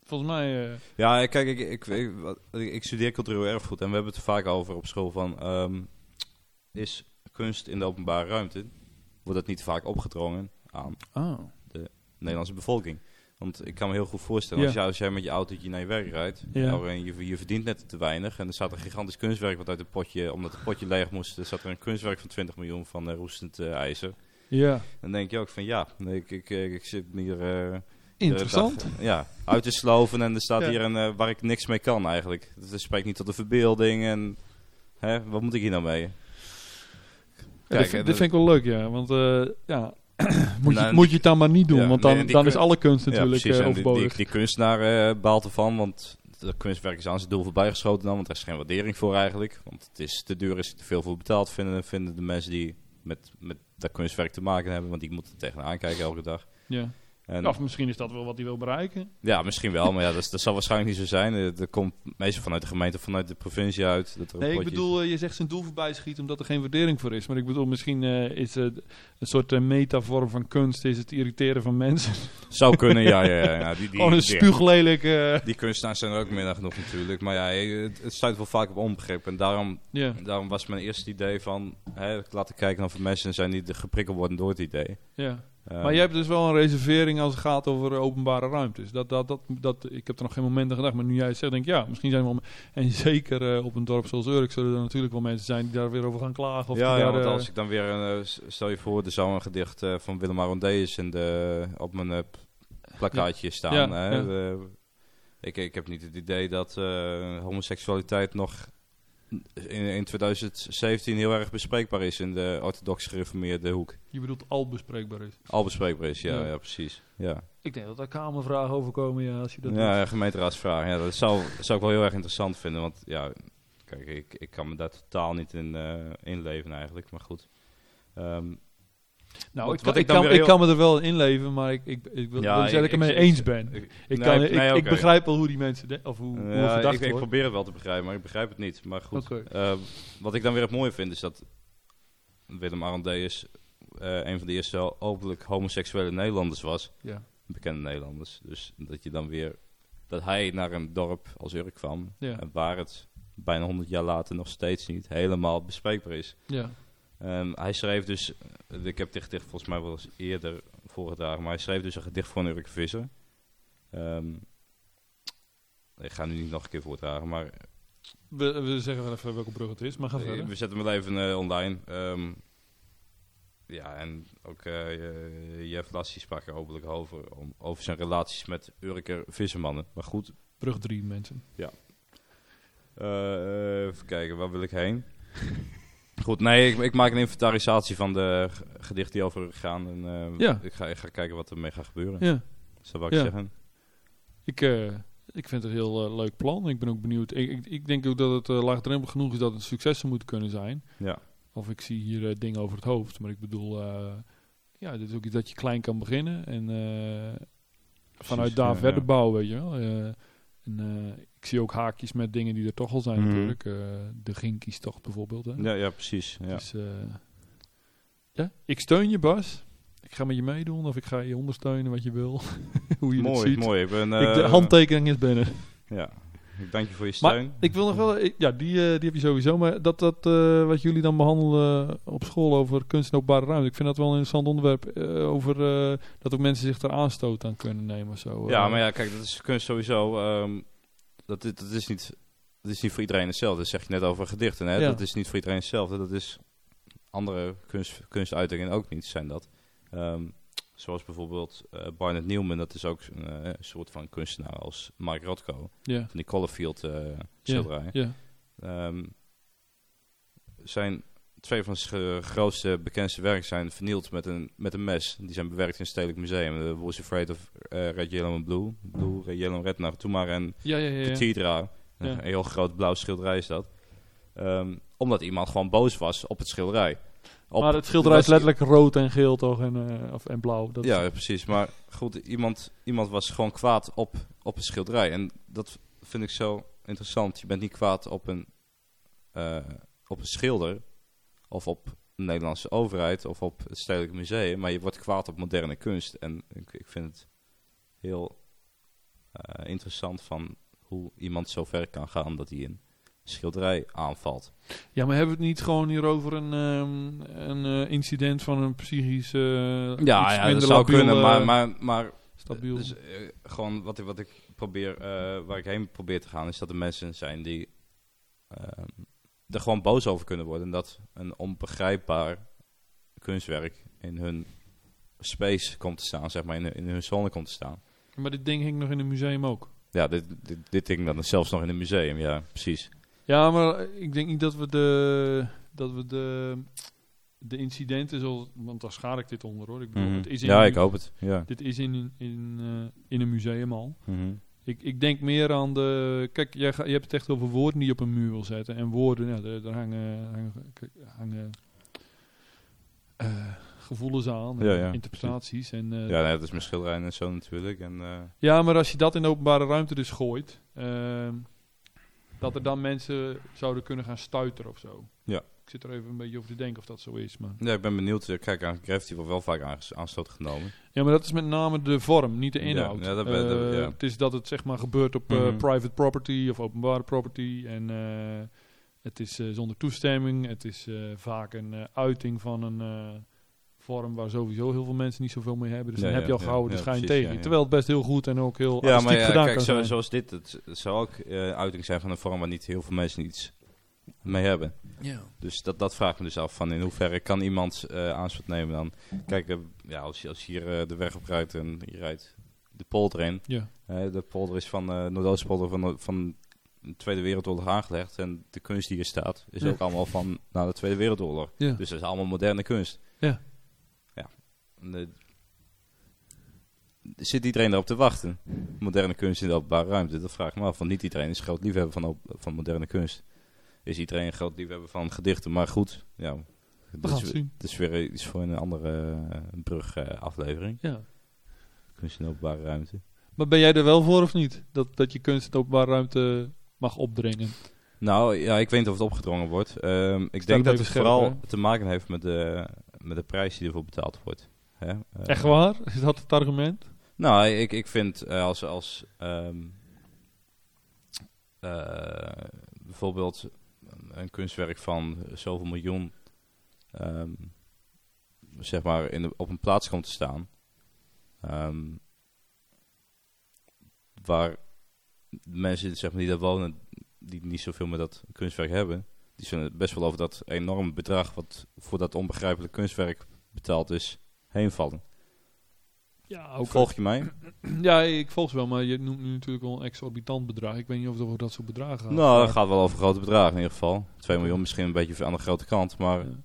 Volgens mij... Uh... Ja, kijk, ik, ik, ik, ik, ik studeer cultureel erfgoed en we hebben het er vaak over op school van... Um, is kunst in de openbare ruimte, wordt dat niet vaak opgedrongen aan oh. de Nederlandse bevolking. Want ik kan me heel goed voorstellen, ja. als, jij, als jij met je autootje naar je werk rijdt, ja. nou, en je, je verdient net te weinig, en er staat een gigantisch kunstwerk wat uit het potje, omdat het potje leeg moest, er zat er een kunstwerk van twintig miljoen van uh, roestend uh, ijzer. Ja. Dan denk je ook van ja, ik, ik, ik, ik zit hier... Uh, Interessant. Dag, ja, uit te sloven en er staat ja. hier een uh, waar ik niks mee kan eigenlijk. Dat spreekt niet tot de verbeelding en hè, wat moet ik hier nou mee? Kijk, ja, dit, vind, dit vind ik wel leuk, ja. Want uh, ja, moet, nou, je, moet je het dan maar niet doen, ja, want dan, nee, dan kun- is alle kunst natuurlijk ja, uh, overbodig. Die, die, die kunstenaar uh, baalt ervan, want de kunstwerk is aan zijn doel voorbijgeschoten dan, want er is geen waardering voor eigenlijk. Want het is te duur, is er te veel voor betaald, vinden, vinden de mensen die met, met dat kunstwerk te maken hebben, want die moeten er tegenaan kijken elke dag. Ja. En of misschien is dat wel wat hij wil bereiken. Ja, misschien wel, maar ja, dat, dat zal waarschijnlijk niet zo zijn. Er komt meestal vanuit de gemeente of vanuit de provincie uit. Dat er nee, ik bedoel, uh, je zegt zijn doel voorbij schiet omdat er geen waardering voor is. Maar ik bedoel, misschien uh, is het een soort uh, metavorm van kunst, is het irriteren van mensen. Zou kunnen, ja. ja, ja, ja. Die, die, Gewoon een spuuglelijk... Uh... Die kunstenaars zijn er ook meer dan genoeg natuurlijk. Maar ja, het, het stuit wel vaak op onbegrip. En daarom, yeah. daarom was mijn eerste idee van... Hè, laten kijken of er mensen zijn die geprikkeld worden door het idee. Ja. Yeah. Uh, maar je hebt dus wel een reservering als het gaat over openbare ruimtes. Dat, dat, dat, dat, ik heb er nog geen moment aan gedacht, maar nu jij het zegt, denk ik, ja, misschien zijn er wel... En zeker uh, op een dorp zoals Urk zullen er natuurlijk wel mensen zijn die daar weer over gaan klagen. Of ja, die ja daar, want als uh, ik dan weer, uh, stel je voor, er zou een gedicht uh, van Willem Arondeus in de, op mijn uh, plakkaatje ja. staan. Ja, hè? Ja. Uh, ik, ik heb niet het idee dat uh, homoseksualiteit nog... In, in twintig zeventien heel erg bespreekbaar is in de orthodox gereformeerde hoek. Je bedoelt al bespreekbaar is? Al bespreekbaar is, ja, ja. ja precies. Ja. Ik denk dat daar kamervragen over komen, ja, als je dat Ja, ja gemeenteraadsvragen. Ja, dat zou, zou ik wel heel erg interessant vinden, want ja, kijk, ik, ik kan me daar totaal niet in uh, inleven eigenlijk, maar goed. Um, nou, wat, ik, wat ik, ik, kan, heel... ik kan me er wel inleven, maar ik, ik, ik wil ja, zeggen dat ik het mee eens ben. Ik, ik, kan, nee, ik, nee, okay. ik begrijp wel hoe die mensen de, of hoe, uh, hoe ja, verdacht ik, wordt. Ik probeer het wel te begrijpen, maar ik begrijp het niet. Maar goed, okay. uh, wat ik dan weer het mooie vind is dat Willem Arondeus uh, een van de eerste openlijk homoseksuele Nederlanders was. Ja. Bekende Nederlanders. Dus dat je dan weer, dat hij naar een dorp als Urk kwam, ja. uh, waar het bijna honderd jaar later nog steeds niet helemaal bespreekbaar is. Ja. Um, hij schreef dus, ik heb dit gedicht volgens mij wel eens eerder voorgedragen, maar hij schreef dus een gedicht voor een Urk visser. Um, ik ga nu niet nog een keer voordragen, maar... We, we zeggen wel even welke brug het is, maar ga verder. We zetten hem wel even uh, online. Um, ja, en ook uh, Jeff Lassie sprak er openlijk over, om, over zijn relaties met Urker vissermannen. Maar goed. Brug drie mensen. Ja. Uh, uh, even kijken, waar wil ik heen? Goed, nee, ik, ik maak een inventarisatie van de g- gedichten die over gaan. En uh, ja. ik, ga, ik ga kijken wat er mee gaat gebeuren. Ja. Zo wou ik ja. zeggen. Ik, uh, ik vind het een heel uh, leuk plan. Ik ben ook benieuwd. Ik, ik, ik denk ook dat het uh, laagdrempelig genoeg is dat het een succes zou moeten kunnen zijn. Ja. Of ik zie hier uh, dingen over het hoofd. Maar ik bedoel, uh, ja, dit is ook iets dat je klein kan beginnen. En uh, Precies, vanuit daar ja, verder ja. bouwen, weet je wel. Uh, En, uh, ik zie ook haakjes met dingen die er toch al zijn mm. natuurlijk. Uh, de Ginkies-tocht bijvoorbeeld. Hè? Ja, ja, precies. Ja. Dus, uh, ja, ik steun je, Bas. Ik ga met je meedoen of ik ga je ondersteunen wat je wil. Hoe je mooi, het ziet. Mooi, ik ben... Uh, ik, de handtekening is binnen. Ja, ik dank je voor je steun. Maar ik wil nog wel... Ik, ja, die, uh, die heb je sowieso. Maar dat, dat uh, wat jullie dan behandelen op school over kunst en openbare ruimte. Ik vind dat wel een interessant onderwerp. Uh, over uh, dat ook mensen zich er aanstoot aan kunnen nemen. Zo, uh. Ja, maar ja, kijk, dat is kunst sowieso... Um, dat, dat, dat, is niet, dat is niet voor iedereen hetzelfde. Dat zeg je net over gedichten. Hè? Ja. Dat is niet voor iedereen hetzelfde. Dat is andere kunst, kunstuitingen ook niet, zijn dat. Um, zoals bijvoorbeeld uh, Barnett Newman. Dat is ook uh, een soort van kunstenaar als Mike Rothko. Ja. Van die Colorfield uh, schilderij. Ja. Ja. Um, zijn twee van zijn grootste, bekendste werken zijn vernield met een, met een mes. Die zijn bewerkt in het Stedelijk Museum. The Was Afraid of uh, Red, Yellow and Blue. Blue, Red, Yellow and Red. Nou, toen maar een ja, ja, ja, ja. Cathedra. Ja. Een heel groot blauw schilderij is dat. Um, omdat iemand gewoon boos was op het schilderij. Op, maar het schilderij is letterlijk rood en geel toch? En, uh, of, en blauw. Dat ja, is... precies. Maar goed, iemand, iemand was gewoon kwaad op, op het schilderij. En dat vind ik zo interessant. Je bent niet kwaad op een, uh, op een schilder... of op de Nederlandse overheid of op het Stedelijk Museum, maar je wordt kwaad op moderne kunst. En ik, ik vind het heel uh, interessant van hoe iemand zo ver kan gaan dat hij een schilderij aanvalt. Ja, maar hebben we het niet gewoon hier over een, um, een uh, incident van een psychisch uh, ja, ja, dat zou labiel, kunnen, maar, uh, maar, maar stabiel. Dus, uh, gewoon wat ik, wat ik probeer, uh, waar ik heen probeer te gaan, is dat er mensen zijn die uh, er gewoon boos over kunnen worden. En dat een onbegrijpbaar kunstwerk in hun space komt te staan, zeg maar, in, in hun zone komt te staan. Maar dit ding hing nog in een museum ook. Ja, dit, dit, dit ding dan zelfs nog in een museum, ja, precies. Ja, maar ik denk niet dat we de, dat we de, de incidenten, zoals, want daar schaar ik dit onder hoor. Ik bedoel, Mm-hmm. het is in ja, een, ik hoop het. Ja. Dit is in, in, in, uh, in een museum al. Mm-hmm. Ik, ik denk meer aan de... Kijk, jij, ga, je hebt het echt over woorden die je op een muur wil zetten. En woorden, ja, daar, daar hangen, hangen, hangen uh, gevoelens aan, ja, ja, interpretaties. En, uh, ja, nee, dat is mijn schilderij en zo natuurlijk. En, uh... Ja, maar als je dat in de openbare ruimte dus gooit... Uh, dat er dan mensen zouden kunnen gaan stuiteren of zo. Ja. Ik zit er even een beetje over te denken of dat zo is. Maar... Ja, ik ben benieuwd. Kijk, aan Graffiti wordt wel vaak aanges- aanstoot genomen. Ja, maar dat is met name de vorm, niet de inhoud. Ja, ja, dat ben, dat, uh, ja. Het is dat het zeg maar gebeurt op uh, mm-hmm. private property of openbare property. En uh, het is uh, zonder toestemming. Het is uh, vaak een uh, uiting van een uh, vorm waar sowieso heel veel mensen niet zoveel mee hebben. Dus ja, dan heb je al gauw ja, de ja, schijn precies, tegen. Ja, ja. Terwijl het best heel goed en ook heel ja, artistiek maar ja, gedaan kijk, kan zo, zijn. Zoals dit, het, het zou ook uh, uiting zijn van een vorm waar niet heel veel mensen iets mee hebben. Ja. Dus dat, dat vraagt me dus af van in hoeverre kan iemand uh, aanstoot nemen dan. Kijk, uh, ja, als, je, als je hier uh, de weg op rijdt en je rijdt de polder in. Ja. Uh, de polder is van uh, Noordoostpolder van, van de Tweede Wereldoorlog aangelegd. En de kunst die hier staat is ja. ook allemaal van na de Tweede Wereldoorlog. Ja. Dus dat is allemaal moderne kunst. Ja. Ja. De, zit iedereen erop te wachten? Moderne kunst in de openbare ruimte, dat vraag ik me af. Want niet iedereen is groot liefhebber van, op, van moderne kunst. Is iedereen een groot liefhebber van gedichten, maar goed. Ja, dat is, dat is weer iets voor een andere uh, brug uh, aflevering. Ja. Kunst in de openbare ruimte. Maar ben jij er wel voor of niet? Dat, dat je kunst in de openbare ruimte mag opdringen? Nou, ja, ik weet niet of het opgedrongen wordt. Um, ik Stel denk dat het scherp, vooral hè? te maken heeft met de, met de prijs die ervoor betaald wordt. Hè? Uh, Echt waar? Is dat het argument? Nou, ik, ik vind uh, als, als um, uh, bijvoorbeeld een kunstwerk van zoveel miljoen um, zeg maar in de, op een plaats komt te staan um, waar mensen zeg maar, die daar wonen die niet zoveel met dat kunstwerk hebben, die zullen best wel over dat enorme bedrag wat voor dat onbegrijpelijke kunstwerk betaald is heen vallen. Ja, ook volg je mij? Ja, ik volg ze wel, maar je noemt nu natuurlijk wel een exorbitant bedrag. Ik weet niet of het over dat soort bedragen gaat. Nou, het gaat wel over grote bedragen in ieder geval. twee miljoen misschien een beetje aan de grote kant, maar ja.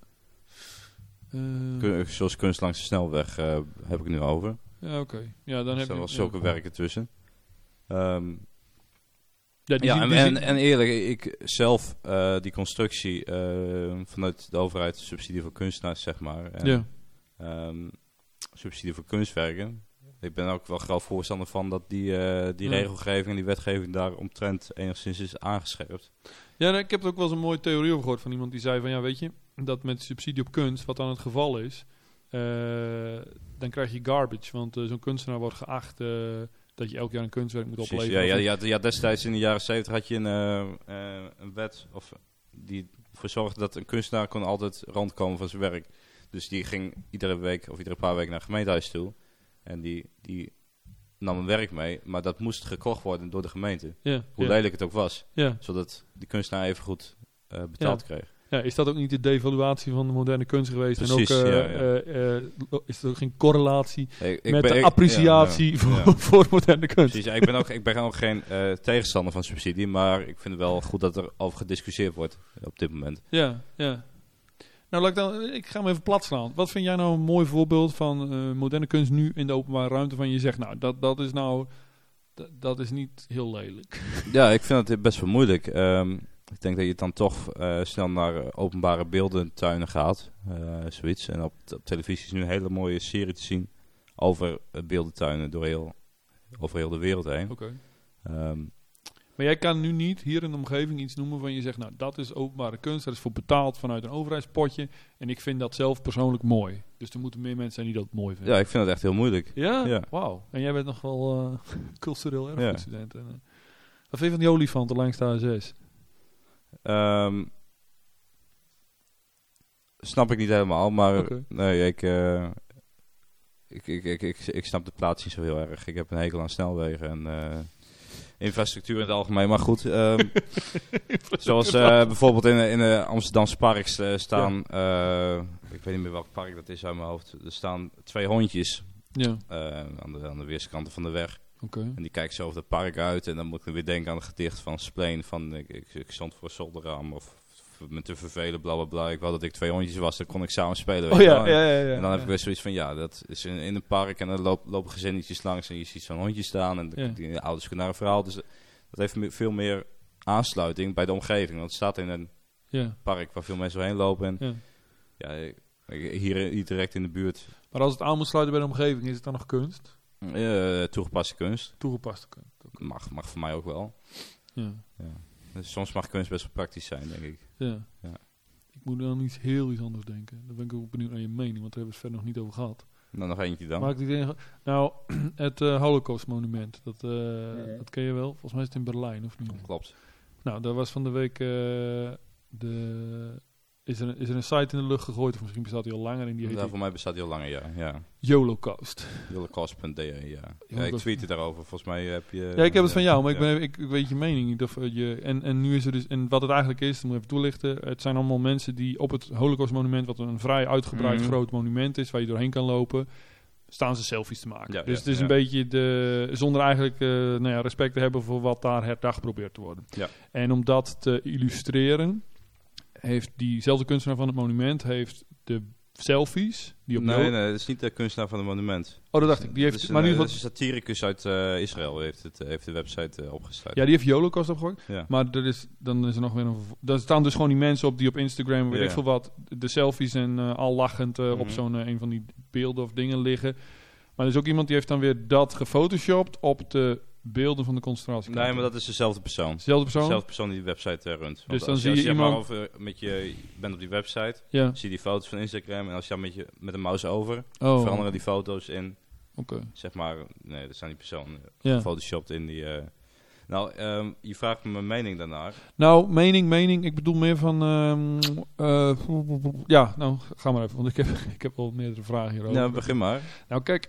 uh, zoals kunst langs de snelweg uh, heb ik het nu over. Ja, oké. Okay. Ja, dan er heb je wel zulke ja. werken tussen. Um, ja, die ja zien, en, die en, zien... en eerlijk, ik zelf uh, die constructie uh, vanuit de overheid, subsidie voor kunstenaars, zeg maar. En, ja. Um, subsidie voor kunstwerken. Ik ben ook wel groot voorstander van dat die, uh, die ja. regelgeving en die wetgeving daar omtrent enigszins is aangescherpt. Ja, ik heb er ook wel eens een mooie theorie over gehoord van iemand die zei van ja, weet je, dat met subsidie op kunst, wat dan het geval is, uh, dan krijg je garbage. Want uh, zo'n kunstenaar wordt geacht uh, dat je elk jaar een kunstwerk moet Precies, opleveren. Ja, ja, ja, ja, destijds in de jaren zeventig had je een, uh, uh, een wet of die ervoor zorgde dat een kunstenaar kon altijd rondkomen van zijn werk. Dus die ging iedere week of iedere paar weken naar het gemeentehuis toe. En die, die nam een werk mee. Maar dat moest gekocht worden door de gemeente. Ja, Hoe ja. lelijk het ook was. Ja. Zodat die kunstenaar even goed uh, betaald ja. kreeg. Ja, is dat ook niet de devaluatie van de moderne kunst geweest? Precies, en ook uh, ja, ja. Uh, uh, is er ook geen correlatie ik, ik met ben, de ik, appreciatie ja, voor, ja. voor moderne kunst? Precies, ja, ik ben ook, ik ben ook geen uh, tegenstander van subsidie. Maar ik vind het wel goed dat er over gediscussieerd wordt op dit moment. Ja, ja. Nou, laat ik, dan, ik ga hem even plat slaan. Wat vind jij nou een mooi voorbeeld van uh, moderne kunst nu in de openbare ruimte? Van je zegt, nou, dat, dat is nou, dat, dat is niet heel lelijk. Ja, ik vind het best wel moeilijk. Um, ik denk dat je dan toch uh, snel naar uh, openbare beeldentuinen gaat. Uh, zoiets. En op, op televisie is nu een hele mooie serie te zien over uh, beeldentuinen door heel, over heel de wereld heen. Okay. Um, Maar jij kan nu niet hier in de omgeving iets noemen van je zegt, nou dat is openbare kunst, dat is voor betaald vanuit een overheidspotje en ik vind dat zelf persoonlijk mooi. Dus er moeten meer mensen zijn die dat mooi vinden. Ja, ik vind dat echt heel moeilijk. Ja? Ja. Wauw. En jij bent nog wel uh, cultureel erfgoedstudent. Ja. En, uh, wat vind je van die olifanten langs de A zes? Um, snap ik niet helemaal, maar Okay. nee, ik, uh, ik, ik, ik, ik, ik snap de plaats niet zo heel erg. Ik heb een hekel aan snelwegen en uh, infrastructuur in het algemeen. Maar goed, um, zoals uh, bijvoorbeeld in, in de Amsterdamse parks uh, staan, ja. uh, ik weet niet meer welk park dat is uit mijn hoofd, er staan twee hondjes ja. uh, aan, de, aan de weerskanten van de weg. Okay. En die kijken zo over het park uit en dan moet ik weer denken aan het gedicht van Spleen van ik, ik, ik stond voor een zolderraam of me te vervelen, bla bla bla. Ik wou dat ik twee hondjes was, dan kon ik samen spelen. Weet oh ja, ja, ja, ja, ja. En dan heb ja. ik weer zoiets van, ja, dat is in, in een park en dan loop, lopen gezinnetjes langs en je ziet zo'n hondje staan en ja. die, die ouders kunnen naar een verhaal. Dus dat heeft me, veel meer aansluiting bij de omgeving. Want het staat in een ja. park waar veel mensen doorheen lopen. En ja. ja, hier, hier direct in de buurt. Maar als het aan moet sluiten bij de omgeving, is het dan nog kunst? Uh, toegepaste kunst. Toegepaste kunst. Okay. Mag, mag voor mij ook wel. Ja. Ja. Dus soms mag kunst best wel praktisch zijn, denk ik. Ja. Ja. Ik moet dan iets heel iets anders denken. Dan ben ik ook benieuwd naar je mening, want daar hebben we het verder nog niet over gehad. Nou, nog eentje dan. Maak ik die nou, het uh, Holocaust-monument, dat, uh, ja. dat ken je wel. Volgens mij is het in Berlijn, of niet? Klopt. Nou, daar was van de week uh, de... Is er, is er een site in de lucht gegooid, of misschien bestaat hij al langer in die heet Ja, die voor mij bestaat hij al langer, ja. ja. Holocaust. Holocaust punt d e, ja. ja. Ik tweette daarover, volgens mij heb je... Ja, ik heb het van jou, maar ja. ik, ben, ik, ik weet je mening niet. Of je, en, en nu is er dus, en wat het eigenlijk is, dat moet ik even toelichten. Het zijn allemaal mensen die op het Holocaust monument, wat een vrij uitgebreid mm-hmm. groot monument is, waar je doorheen kan lopen, staan ze selfies te maken. Ja, dus ja, het is ja. een beetje de, zonder eigenlijk uh, nou ja, respect te hebben voor wat daar herdacht probeert te worden. Ja. En om dat te illustreren, heeft diezelfde kunstenaar van het monument, heeft de selfies die op Nee, Jolo- nee, dat is niet de kunstenaar van het monument. Oh, dat dacht ik. Die heeft, dat is maar een, in ieder dat geval, is een satiricus uit uh, Israël, heeft, het, heeft de website uh, opgestart. ja, die heeft Holocaust opgegooid. Ja. Maar er is, dan is er nog weer een... Daar staan dus gewoon die mensen op die op Instagram, weet Ja. ik veel wat, de selfies en uh, al lachend uh, Mm-hmm. op zo'n uh, een van die beelden of dingen liggen. Maar er is ook iemand die heeft dan weer dat gefotoshopt op de beelden van de concentratiekamp. Nee, maar dat is dezelfde persoon. Dezelfde persoon? Dezelfde persoon die die website uh, runt. Want Dus dan als zie je, je als je iemand... maar over, met je, je bent op die website, Ja. zie je die foto's van Instagram en als je dan met, je, met een mouse over, Oh. veranderen die foto's in, Oké. Okay. zeg maar, nee, dat zijn die personen Ja. gefotoshopt in die... Uh, nou, um, je vraagt me mijn mening daarnaar. Nou, mening, mening. Ik bedoel meer van... Um, uh, ja, nou, ga maar even. Want ik heb, ik heb wel meerdere vragen hierover. Nou, begin maar. Nou, kijk...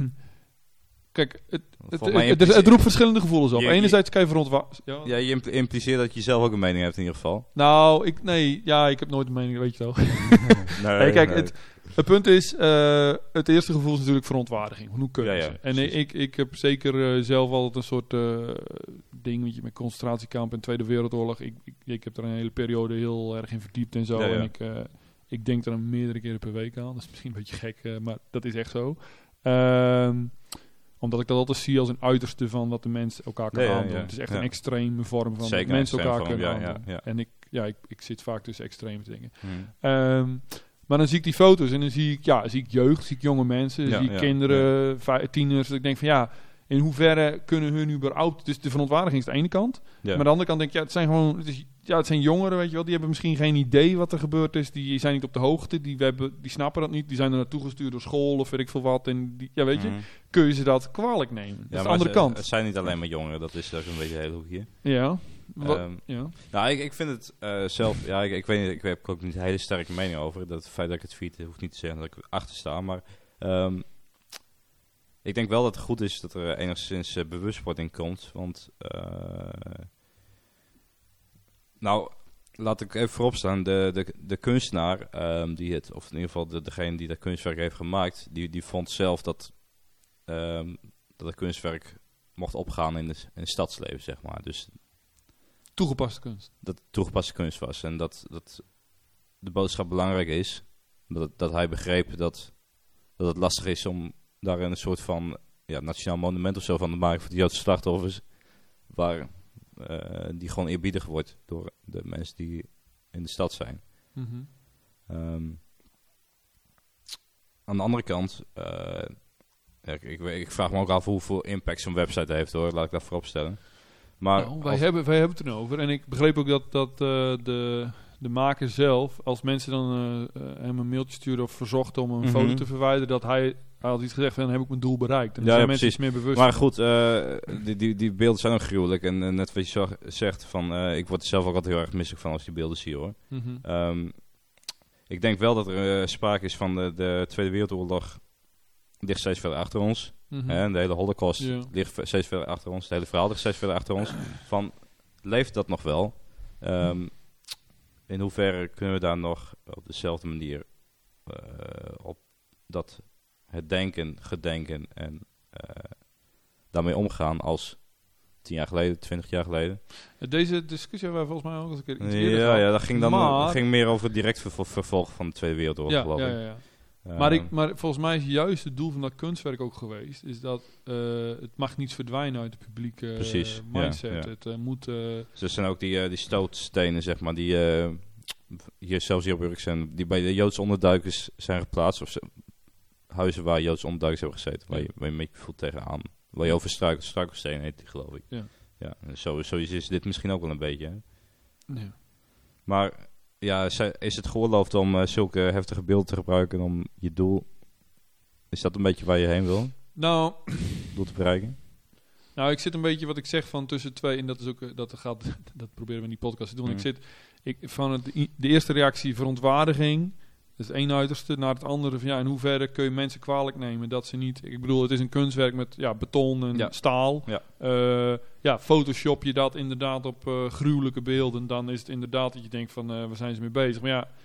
Kijk, het, het, het, mij het, het, het roept verschillende gevoelens op. Je- je- Enerzijds kan je verontwaardigd... Ja. Ja, je impl- impliceert dat je zelf ook een mening hebt in ieder geval. Nou, ik, nee, ja, ik heb nooit een mening, weet je wel. Nee, Nee, kijk, nee. het, het punt is, uh, het eerste gevoel is natuurlijk verontwaardiging. Hoe kun je Ja, ja, ze? En precies. ik, ik heb zeker uh, zelf altijd een soort uh, ding met, je, met concentratiekamp en Tweede Wereldoorlog. Ik, ik, ik heb er een hele periode heel erg in verdiept en zo. Ja, ja. En ik, uh, ik denk er dan meerdere keren per week aan. Dat is misschien een beetje gek, uh, maar dat is echt zo. Um, omdat ik dat altijd zie als een uiterste van wat de mens elkaar kan Ja, ja, aandoen. ja. Het is echt Ja. een extreme vorm van Zeker wat mensen een elkaar extreme kunnen vorm, ja, aandoen. ja, ja. En ik, ja, ik, ik zit vaak tussen extreme dingen. Hmm. Um, maar dan zie ik die foto's en dan zie ik, ja, zie ik jeugd, zie ik jonge mensen, Ja, zie ik ja, kinderen, vij- tieners. Dat ik denk van ja, in hoeverre kunnen hun überhaupt... Dus de verontwaardiging is de ene kant. Ja. Maar aan de andere kant denk ik, ja, het zijn gewoon... Het is, ja, het zijn jongeren, weet je wel. Die hebben misschien geen idee wat er gebeurd is. Die zijn niet op de hoogte. Die, we hebben, die snappen dat niet. Die zijn er naartoe gestuurd door school of weet ik veel wat. En die, ja, weet je, Mhm. kun je ze dat kwalijk nemen. Dat Ja, is de maar andere ze- kant. Het zijn niet alleen maar jongeren, dat is, dat is een beetje een hele hoekje. Ja. Wa- Ehm, ja. Nou, ik, ik vind het uh, zelf, ja, ik, ik weet niet, ik heb ook niet een hele sterke mening over. Dat het feit dat ik het tweet, hoeft niet te zeggen dat ik achter sta. Maar um, ik denk wel dat het goed is dat er enigszins uh, bewustwording komt. Want, uh, nou, laat ik even voorop staan. De, de, de kunstenaar, um, die het, of in ieder geval de, degene die dat kunstwerk heeft gemaakt, die, die vond zelf dat, um, dat het kunstwerk mocht opgaan in, de, in het stadsleven, zeg maar. Dus Toegepaste kunst. dat het toegepaste kunst was. En dat, dat de boodschap belangrijk is. Dat, dat hij begreep dat, dat het lastig is om daar een soort van ja, nationaal monument of zo van te maken voor de Joodse slachtoffers. Waar uh, die gewoon eerbiedig wordt door de mensen die in de stad zijn. Mm-hmm. Um, aan de andere kant, uh, ja, ik, ik, ik vraag me ook af hoeveel impact zo'n website heeft hoor. Laat ik dat voorop stellen. Maar nou, wij, als, hebben, wij hebben het erover. En ik begreep ook dat, dat uh, de, de maker zelf, als mensen dan uh, uh, hem een mailtje sturen of verzochten om een mm-hmm. foto te verwijderen, dat hij, hij had iets gezegd van, dan heb ik mijn doel bereikt. En dan ja, zijn ja, mensen iets meer bewust. Maar goed, uh, die, die, die beelden zijn ook gruwelijk. En uh, net wat je zo zegt, van, uh, ik word er zelf ook altijd heel erg misselijk van als die beelden zie, hoor. Mm-hmm. Um, ik denk wel dat er uh, sprake is van de, de Tweede Wereldoorlog ligt steeds verder achter ons. Mm-hmm. En de hele Holocaust ja. ligt steeds verder achter ons. Het hele verhaal ligt steeds verder achter ons. Van, leeft dat nog wel? Um, in hoeverre kunnen we daar nog op dezelfde manier uh, op dat het denken, gedenken en uh, daarmee omgaan als tien jaar geleden, twintig jaar geleden? Deze discussie hebben wij volgens mij ook eens een keer iets eerder Ja, gehad. ja, dat ging dan maar, dat ging meer over het direct vervol- vervolg van de Tweede Wereldoorlog, ja, geloof ja, ik. ja, ja. Uh, Maar, ik, maar volgens mij is juist het doel van dat kunstwerk ook geweest, is dat uh, het mag niet verdwijnen uit de publieke uh, Precies, mindset. ja, ja. Het uh, moet... Uh, dus er zijn ook die, uh, die stootstenen, zeg maar, die uh, hier, zelfs hier op Urk zijn, die bij de Joodse onderduikers zijn geplaatst. Of ze, huizen waar Joodse onderduikers hebben gezeten, waar je, waar je een beetje voelt tegenaan. Waar je over struikel, struikelstenen heet die, geloof ik. Ja. Ja, en zo, zo is dit misschien ook wel een beetje, hè? ja. Maar ja, is het geoorloofd om uh, zulke heftige beelden te gebruiken om je doel... Is dat een beetje waar je heen wil? Nou... Doel te bereiken? Nou, ik zit een beetje wat ik zeg van tussen twee... En dat is ook... Uh, dat, gaat, dat proberen we in die podcast te doen. Mm. Ik zit ik, van het, de eerste reactie verontwaardiging... Dat is het ene uiterste naar het andere. Van, ja, in hoeverre kun je mensen kwalijk nemen dat ze niet... Ik bedoel, het is een kunstwerk met ja, beton en ja. staal. Ja. Uh, ja, photoshop je dat inderdaad op uh, gruwelijke beelden. Dan is het inderdaad dat je denkt van, uh, waar zijn ze mee bezig? Maar ja,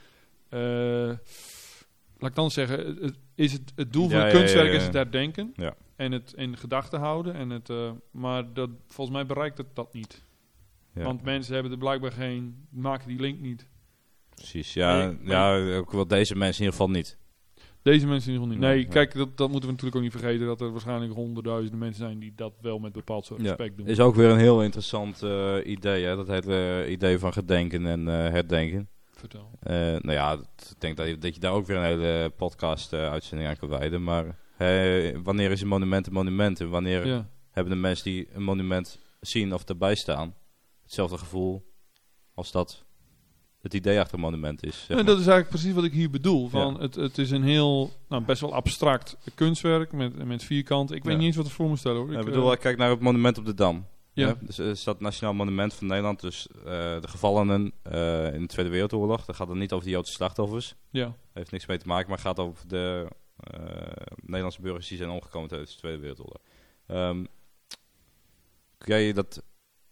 uh, laat ik dan zeggen... Het, is het, het doel ja, van het ja, kunstwerk ja, ja, ja. is het herdenken. Ja. En het in gedachten houden. En het, uh, maar dat, volgens mij bereikt het dat niet. Ja. Want mensen hebben er blijkbaar geen... Maken die link niet. Precies, ja, nee, ja, ook wel deze mensen in ieder geval niet. Deze mensen in ieder geval niet. Nee, nee. Kijk, dat, dat moeten we natuurlijk ook niet vergeten... dat er waarschijnlijk honderdduizenden mensen zijn... die dat wel met bepaald soort respect ja. doen. Is ook weer een heel interessant uh, idee, hè? Dat hele uh, idee van gedenken en uh, herdenken. Vertel. Uh, nou ja, ik denk dat je, dat je daar ook weer een hele podcast-uitzending uh, aan kan wijden. Maar hey, wanneer is een monument een monument? En wanneer ja. hebben de mensen die een monument zien of erbij staan... hetzelfde gevoel als dat... het idee achter een monument is. Zeg ja, dat is eigenlijk precies wat ik hier bedoel. Van ja. het, het is een heel, nou, best wel abstract kunstwerk met, met vierkant. Ik weet ja. niet eens wat er voor me stellen, hoor. Ik ja, bedoel, uh, kijk naar het monument op de Dam. Ja. Ja? Dus er staat Nationaal Monument van Nederland. Dus uh, de gevallenen uh, in de Tweede Wereldoorlog. Dat gaat dan niet over de Joodse slachtoffers. Ja. Heeft niks mee te maken, maar gaat over de uh, Nederlandse burgers die zijn omgekomen tijdens de Tweede Wereldoorlog. Um, kun jij dat,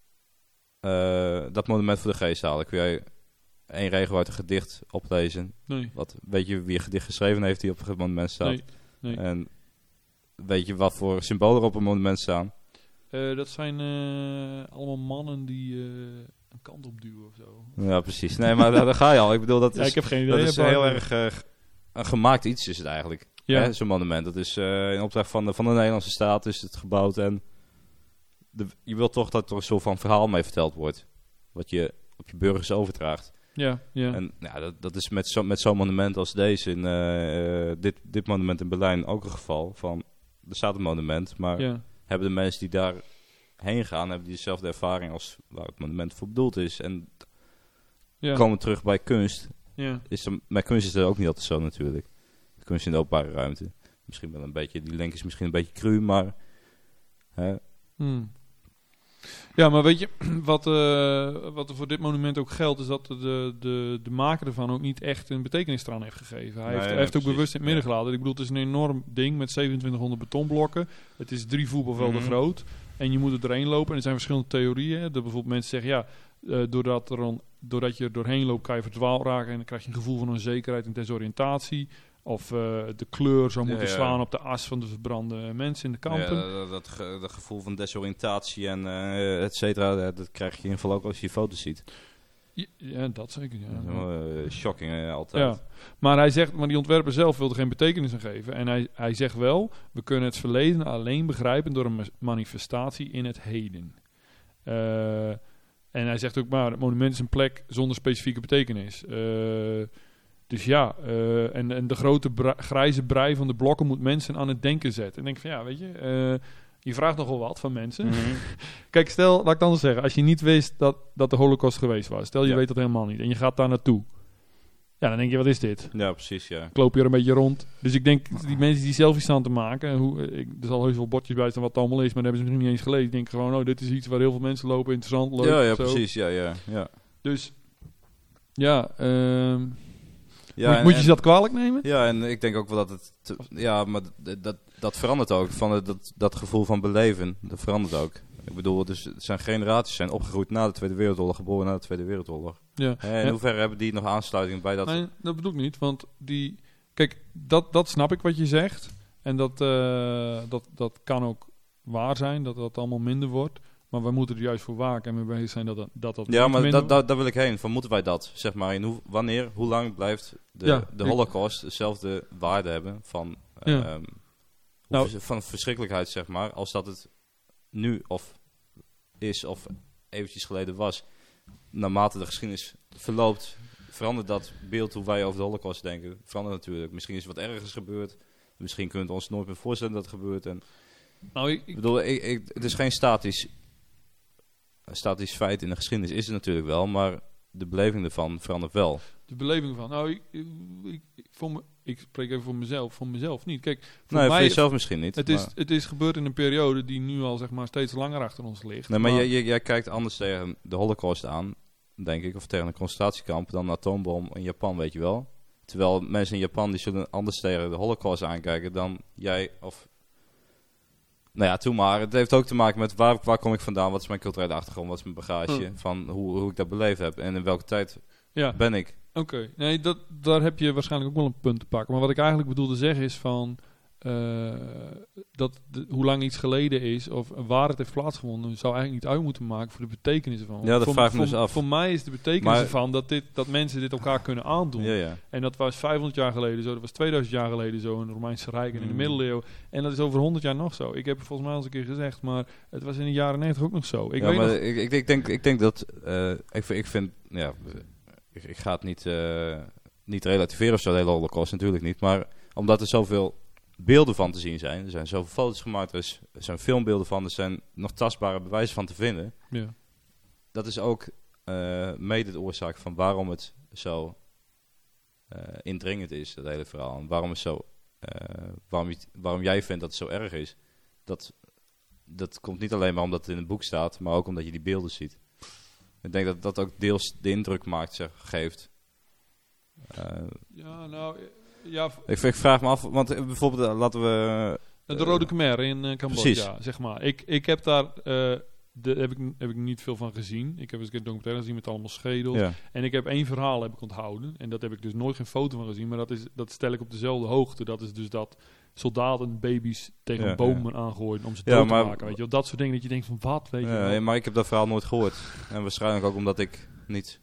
uh, dat monument voor de geest halen? Kun jij één regel uit een gedicht oplezen? Nee. Wat, weet je wie een gedicht geschreven heeft die op het monument staat? Nee. nee. En weet je wat voor symbolen er op een monument staan? Uh, dat zijn uh, allemaal mannen die uh, een kant op duwen of zo. Ja, precies. Nee, maar daar, daar ga je al. Ik bedoel, dat is, ja, ik heb geen idee. Dat is heel erg uh, een gemaakt iets is het eigenlijk. Ja. Hè, zo'n monument. Dat is uh, in opdracht van de, van de Nederlandse staat is het gebouwd. En de, je wilt toch dat er een soort van verhaal mee verteld wordt. Wat je op je burgers overdraagt. Ja, ja. En ja, dat, dat is met, zo, met zo'n monument als deze, in, uh, uh, dit, dit monument in Berlijn ook een geval. Van, er staat een monument, maar ja. hebben de mensen die daar heen gaan, hebben die dezelfde ervaring als waar het monument voor bedoeld is. En ja. komen terug bij kunst. Ja. Is er, met kunst is dat ook niet altijd zo natuurlijk. Kunst in de openbare ruimte. Misschien wel een beetje, die link is misschien een beetje cru, maar... Hè. Hmm. Ja, maar weet je, wat, uh, wat er voor dit monument ook geldt, is dat de, de, de maker ervan ook niet echt een betekenis eraan heeft gegeven. Hij nee, heeft, ja, heeft ook precies. bewust in het midden ja. gelaten. Ik bedoel, het is een enorm ding met zevenentwintighonderd betonblokken. Het is drie voetbalvelden mm-hmm. groot. En je moet er doorheen lopen. En er zijn verschillende theorieën. Dat bijvoorbeeld mensen zeggen, ja, uh, doordat, er on, doordat je er doorheen loopt, kan je verdwaald raken. En dan krijg je een gevoel van onzekerheid en desoriëntatie. Of uh, de kleur zou moeten ja, ja. slaan op de as van de verbrande mensen in de kampen. Ja, dat, dat, ge, dat gevoel van desoriëntatie en uh, et cetera, dat, dat krijg je in ieder geval ook als je foto's ziet. Ja, ja dat zeker. Ja. Uh, shocking, uh, altijd. Ja. Maar hij zegt, maar die ontwerper zelf wilde geen betekenis aan geven. En hij, hij zegt wel, we kunnen het verleden alleen begrijpen door een manifestatie in het heden. Uh, en hij zegt ook, maar het monument is een plek zonder specifieke betekenis. Uh, Dus ja, uh, en, en de grote bra- grijze brei van de blokken moet mensen aan het denken zetten. En denk van ja, weet je, uh, Je vraagt nogal wat van mensen. Mm-hmm. Kijk, stel, laat ik het anders zeggen. Als je niet wist dat, dat de Holocaust geweest was. Stel, je Ja. weet dat helemaal niet. En je gaat daar naartoe. Ja, dan denk je, wat is dit? Ja, precies, ja. Ik loop hier een beetje rond. Dus ik denk, die mensen die selfies staan te maken. Hoe, ik, er zal heus wel bordjes bij staan wat het allemaal is. Maar dat hebben ze misschien niet eens gelezen. Ik denk gewoon, oh, dit is iets waar heel veel mensen lopen. Interessant, leuk. Ja, ja, zo. precies, ja, ja. ja. Dus, ja. ehm ja moet, en, moet je en- ze dat kwalijk nemen? Ja, en ik denk ook wel dat het... te- ja, maar d- dat, dat verandert ook. Van het, dat, dat gevoel van beleven, dat verandert ook. Ik bedoel, dus het zijn generaties zijn opgegroeid na de Tweede Wereldoorlog, geboren na de Tweede Wereldoorlog. Ja. Hè, in Ja. hoeverre hebben die nog aansluiting bij dat... Nee, dat bedoel ik niet. Want die... Kijk, dat, dat snap ik wat je zegt. En dat, eh, dat, dat kan ook waar zijn. Dat dat allemaal minder wordt. Maar wij moeten er juist voor waken. En we bezig zijn dat dat, dat, dat Ja, niet maar minder dat, dat, daar wil ik heen. Van moeten wij dat? Zeg maar, in hoe, wanneer, hoe lang blijft de, Ja, de ik- Holocaust dezelfde waarde hebben van, Ja. ehm, hoe Nou- vers- van verschrikkelijkheid, zeg maar, als dat het nu of is of eventjes geleden was. Naarmate de geschiedenis verloopt, verandert dat beeld hoe wij over de Holocaust denken. Verandert natuurlijk. Misschien is er wat ergers gebeurd. Misschien kunnen we ons nooit meer voorstellen dat het gebeurt. En, Nou, ik, ik ik, bedoel, ik, ik, het is geen statisch, een statisch feit in de geschiedenis, is het natuurlijk wel, maar de beleving ervan verandert wel. de beleving van... Nou, ik, ik, ik, ik- voor me, ik spreek even voor mezelf. Voor mezelf niet. Kijk, voor Nee, mij... voor jezelf misschien niet. het, maar, is, het is gebeurd in een periode die nu al zeg maar steeds langer achter ons ligt. nee, maar jij, jij, jij kijkt anders tegen de Holocaust aan, denk ik, of tegen een concentratiekamp dan een atoombom in Japan, weet je wel. Terwijl mensen in Japan die zullen anders tegen de Holocaust aankijken dan jij of... Nou ja, toen maar. Het heeft ook te maken met waar, waar kom ik vandaan, wat is mijn culturele achtergrond, wat is mijn bagage, Hm. van hoe, hoe ik dat beleefd heb en in welke tijd Ja. ben ik. Oké, nee, dat, daar heb je waarschijnlijk ook wel een punt te pakken. Maar wat ik eigenlijk bedoelde zeggen is van... eh, dat de- hoe lang iets geleden is of waar het heeft plaatsgevonden... zou eigenlijk niet uit moeten maken voor de betekenis ervan. Ja, dat voor, vraag ik me voor, dus af. Voor mij is de betekenis Maar- ervan dat, dit, dat mensen dit elkaar kunnen aandoen. Ja, ja. En dat was vijfhonderd jaar geleden zo, dat was tweeduizend jaar geleden zo... in het Romeinse Rijk en in de Mm. middeleeuwen. En dat is over honderd jaar nog zo. Ik heb het volgens mij al eens een keer gezegd, maar het was in de jaren negentig ook nog zo. Ik ja, weet maar nog... ik, ik, ik, denk, ik denk dat... eh, ik, vind- ik vind... Ja, ik, ik ga het niet, eh, niet relativeren of zo, de hele Holocaust, natuurlijk niet. Maar omdat er zoveel beelden van te zien zijn. Er zijn zoveel foto's gemaakt, er, is, er zijn filmbeelden van. Er zijn nog tastbare bewijzen van te vinden. Ja. Dat is ook eh, mede de oorzaak van waarom het zo eh, indringend is, dat hele verhaal. En waarom, het zo, eh, waarom, je, waarom jij vindt dat het zo erg is. Dat, dat komt niet alleen maar omdat het in het boek staat, maar ook omdat je die beelden ziet. Ik denk dat dat ook deels de indruk maakt, zeg, geeft. Eh, Ja, nou... Ja, ik, ik vraag me af, want eh, bijvoorbeeld, eh, laten we... de Rode Khmer in uh, Cambodja, Precies. zeg maar. Ik, ik heb daar... eh, de, heb, ik, heb ik niet veel van gezien. Ik heb eens een keer een documentaire gezien met allemaal schedels. Ja. En ik heb één verhaal heb ik onthouden. En dat heb ik dus nooit geen foto van gezien. Maar dat, is, dat stel ik op dezelfde hoogte. Dat is dus dat soldaten baby's tegen Ja, bomen aangooien om ze Ja, dood maar- te maken. Weet je wel? Dat soort dingen dat je denkt van wat, weet je Ja, wel. maar ik heb dat verhaal nooit gehoord. En waarschijnlijk ook omdat ik niet...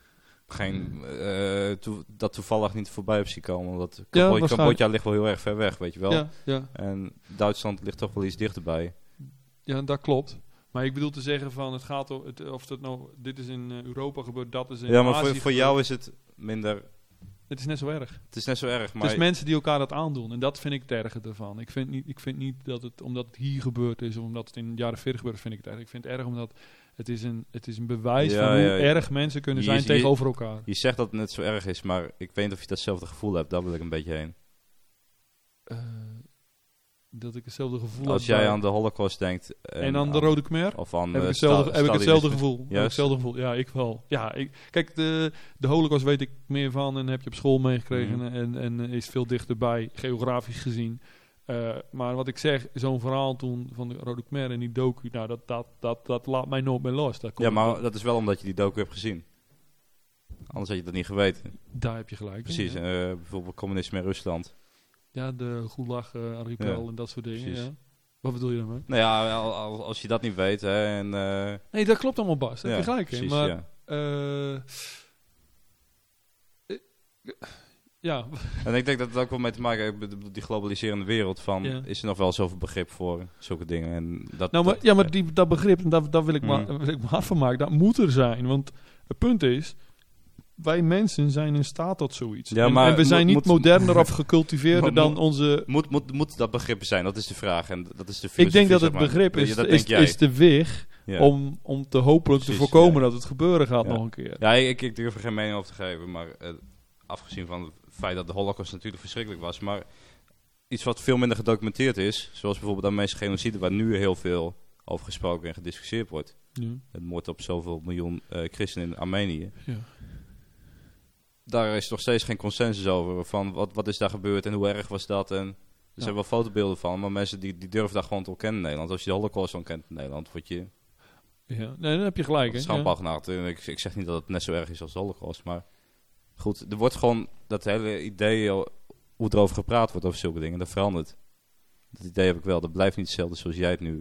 Geen, eh, toe- dat toevallig niet voorbij heb zien komen. Omdat Cambodja, waarschijnlijk. Cambodja ligt wel heel erg ver weg, weet je wel. Ja, ja, En Duitsland ligt toch wel iets dichterbij. ja, dat klopt. Maar ik bedoel te zeggen van het gaat om het, of het nou dit is in eh, Europa gebeurd, dat is in Ja, maar Azië voor, voor gebeurd. jou is het minder... Het is net zo erg. Het is net zo erg, maar... Het is mensen die elkaar dat aandoen. En dat vind ik het erge ervan. Ik vind niet, ik vind niet dat het, omdat het hier gebeurd is, of omdat het in de jaren veertig gebeurd is, vind ik het erg. Ik vind het erg omdat het is een, het is een bewijs Ja, van hoe ja, ja. erg mensen kunnen Je- zijn je- tegenover elkaar. Je zegt dat het net zo erg is, maar ik weet niet of je datzelfde gevoel hebt. Daar wil ik een beetje heen. Eh, dat ik hetzelfde gevoel Als heb jij bij- aan de Holocaust denkt... En aan de Rode Khmer? Of aan Heb ik, eh, hetzelfde, Sta- heb ik hetzelfde Stalinisme. gevoel. Heb ik Juist. hetzelfde gevoel. Ja, ik wel. Ja, ik, kijk, de, de Holocaust weet ik meer van en heb je op school meegekregen Mhm. en, en eh, is veel dichterbij, geografisch gezien. Eh, maar wat ik zeg, zo'n verhaal toen van de Rode Khmer en die docu, nou, dat, dat, dat, dat laat mij nooit meer los. Dat komt- Ja, maar dat is wel omdat je die docu hebt gezien. Anders had je dat niet geweten. Daar heb je gelijk in, Precies, Ja, eh, bijvoorbeeld communisme in Rusland. ja de Gulag-archipel Ja, en dat soort dingen. precies. Ja. Wat bedoel je daarmee? Nou ja, al- al- als je dat niet weet, hè, en... eh, Nee, dat klopt allemaal, Bas. Daar ja, heb je gelijk in. precies, Maar, ja. eh, eh, ja, En ik denk dat het ook wel mee te maken heeft met die globaliserende wereld van... Ja. Is er nog wel zoveel begrip voor zulke dingen? En dat, nou, maar, dat- ja, maar die, dat begrip, en daar, daar wil ik, Mm. maar, wil ik me hard van maken, dat moet er zijn. Want het punt is, wij mensen zijn in staat tot zoiets. Ja, en, maar en we zijn moet, niet moet, moderner of gecultiveerder dan moet, onze... Moet, moet, moet dat begrip zijn? Dat is de vraag. En dat is de ik denk dat het zeg maar. begrip is, ja, dat is, denk is de weg ja. om, om te hopelijk Precies, te voorkomen ja. dat het gebeuren gaat ja. nog een keer. Ja, ik, ik durf er geen mening over te geven. Maar uh, afgezien van het feit dat de Holocaust natuurlijk verschrikkelijk was. Maar iets wat veel minder gedocumenteerd is. Zoals bijvoorbeeld de Armeense genocide, waar nu heel veel over gesproken en gediscussieerd wordt. Ja. Het moord op zoveel miljoen uh, christenen in Armenië. Ja. Daar is nog steeds geen consensus over. Van wat, wat is daar gebeurd en hoe erg was dat. En er ja. zijn wel fotobeelden van. Maar mensen die, die durven daar gewoon te ontkennen in Nederland. Als je de Holocaust ontkent in Nederland, word je... Ja, nee, dan heb je gelijk. Hè? Schandpaal ja. ik, ik zeg niet dat het net zo erg is als de Holocaust. Maar goed, er wordt gewoon... Dat hele idee, hoe er over gepraat wordt over zulke dingen, dat verandert. Dat idee heb ik wel. Dat blijft niet hetzelfde zoals jij het nu...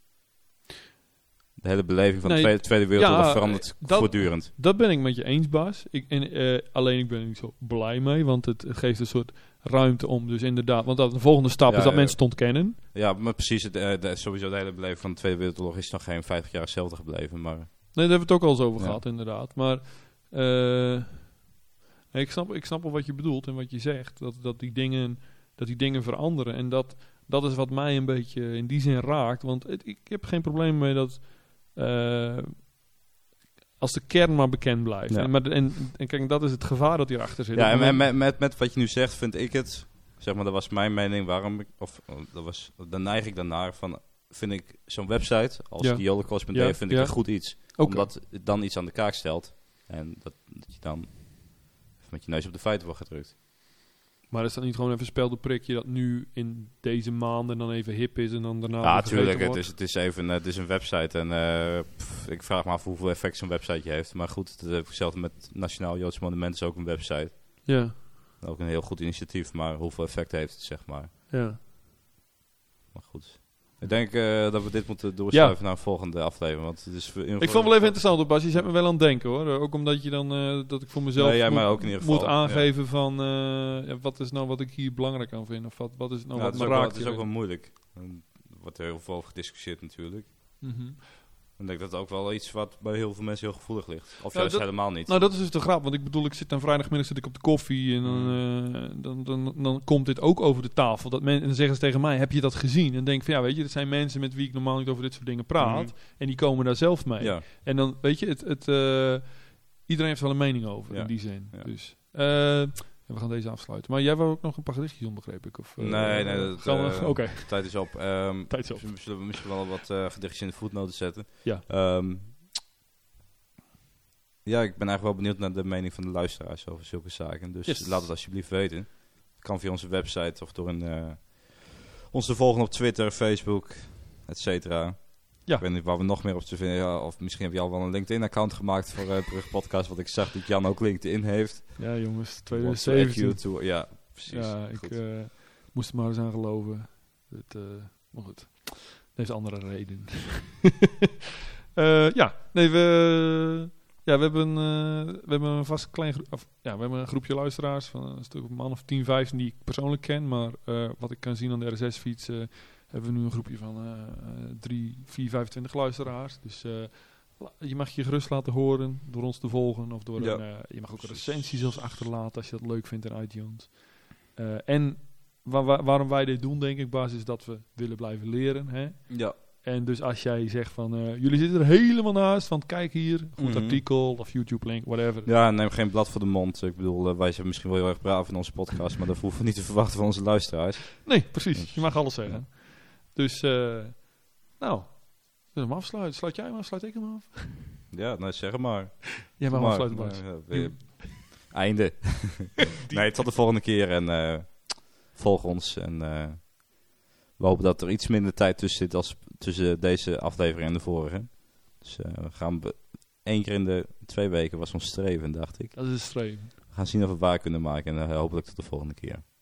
De hele beleving van nee, de Tweede, tweede Wereldoorlog ja, verandert dat, voortdurend. Dat ben ik met je eens, Bas. Ik, en, uh, alleen ik ben er niet zo blij mee, want het, het geeft een soort ruimte om dus inderdaad... Want dat, de volgende stap ja, is dat uh, mensen het ontkennen. Ja, maar precies, het, uh, de, sowieso de hele beleving van de Tweede Wereldoorlog is nog geen vijftig jaar hetzelfde gebleven, maar... Nee, daar hebben we het ook al eens over ja. gehad, inderdaad. Maar uh, ik, snap, ik snap wel wat je bedoelt en wat je zegt. Dat, dat, die, dingen, dat die dingen veranderen. En dat, dat is wat mij een beetje in die zin raakt. Want het, ik heb geen probleem mee dat... Uh, als de kern maar bekend blijft. Ja. En, maar, en, en kijk, dat is het gevaar dat hierachter zit. Ja, en, en met, met, met wat je nu zegt, vind ik het... Zeg maar, dat was mijn mening waarom ik... Of dat was, dan neig ik daarnaar van... Vind ik zo'n website als ja. die holocaust punt d e ja. vind ik ja. een goed iets. Okay. Omdat het dan iets aan de kaak stelt. En dat, dat je dan met je neus op de feiten wordt gedrukt. Maar is dat niet gewoon even spelde prikje dat nu in deze maanden dan even hip is en dan daarna... Ja, natuurlijk. Het is, het is even het is een website en uh, pff, ik vraag me af hoeveel effect zo'n website heeft. Maar goed, hetzelfde met Nationaal Joods Monument is ook een website. Ja. Ook een heel goed initiatief, maar hoeveel effect heeft het, zeg maar. Ja. Maar goed. Ik denk uh, dat we dit moeten doorschuiven ja. naar een volgende aflevering. Want het is ik vond het wel even interessant, Bas. Je zet me wel aan het denken, hoor. Ook omdat je dan, uh, dat ik voor mezelf nee, jij moet, mij ook in ieder geval, moet aangeven ja. van... Uh, ja, wat is nou wat ik hier belangrijk aan vind? Of wat, wat is nou ja, wat het me is raakt? Wel, het is ook wel moeilijk. Er wordt er heel veel over gediscussieerd natuurlijk. Mm-hmm. Ik denk dat het ook wel iets wat bij heel veel mensen heel gevoelig ligt. Of nou, juist dat, helemaal niet. Nou, dat is dus de grap. Want ik bedoel, ik zit dan vrijdagmiddag zit ik op de koffie en dan, uh, dan, dan, dan komt dit ook over de tafel. Dat men, en dan zeggen ze tegen mij, heb je dat gezien? En dan denk ik van, ja, weet je, dat zijn mensen met wie ik normaal niet over dit soort dingen praat. Mm-hmm. En die komen daar zelf mee. Ja. En dan, weet je, het, het, uh, iedereen heeft wel een mening over, ja. in die zin. Ja. Dus... Uh, we gaan deze afsluiten. Maar jij wou ook nog een paar gedichtjes doen, begreep ik? Of, uh, nee, nee. Dat, gaan we, uh, okay. De tijd is op. Um, tijd is op. We zullen misschien wel wat uh, gedichtjes in de voetnoten zetten. Ja. Um, ja, ik ben eigenlijk wel benieuwd naar de mening van de luisteraars over zulke zaken. Dus yes. laat het alsjeblieft weten. Het kan via onze website of door een, uh, ons te volgen op Twitter, Facebook, et cetera. Ja. Ik weet niet waar we nog meer op te vinden. Ja, of misschien heb je al wel een LinkedIn-account gemaakt voor uh, Brug Podcast. Want ik zag dat Jan ook LinkedIn heeft. Ja, jongens. twintig zeventien. Ja, precies. Ja, ik uh, moest er maar eens aan geloven. Het, uh, maar goed. Dat heeft andere reden. uh, ja, nee, we... Ja, we hebben, uh, we hebben een vast klein gro- of, ja, we hebben een groepje luisteraars van een stuk of man of tien, vijftien die ik persoonlijk ken. Maar uh, wat ik kan zien aan de R S S-fiets uh, hebben we nu een groepje van uh, drie, vier, vijfentwintig luisteraars. Dus uh, je mag je gerust laten horen door ons te volgen. Of door ja. een, uh, je mag ook een recensie zelfs achterlaten als je dat leuk vindt in iTunes. Uh, en wa- wa- waarom wij dit doen, denk ik, Bas, is dat we willen blijven leren. Hè? Ja. En dus als jij zegt van, uh, jullie zitten er helemaal naast, van kijk hier, goed mm-hmm. artikel of YouTube link, whatever. Ja, neem geen blad voor de mond. Ik bedoel, uh, wij zijn misschien wel heel erg braaf in onze podcast, maar dat hoeven we niet te verwachten van onze luisteraars. Nee, precies. Je mag alles zeggen. Ja. Dus, uh, nou, zullen we hem afsluiten? Sluit jij hem af? Sluit ik hem af? Ja, nou zeg maar. Jij mag hem afsluiten, Bas. Uh, uh, einde. Nee, tot de volgende keer en uh, volg ons en... Uh, we hopen dat er iets minder tijd tussen zit als tussen deze aflevering en de vorige. Dus uh, we gaan be- één keer in de twee weken was ons streven, dacht ik. Dat is een streven. We gaan zien of we het waar kunnen maken en uh, hopelijk tot de volgende keer.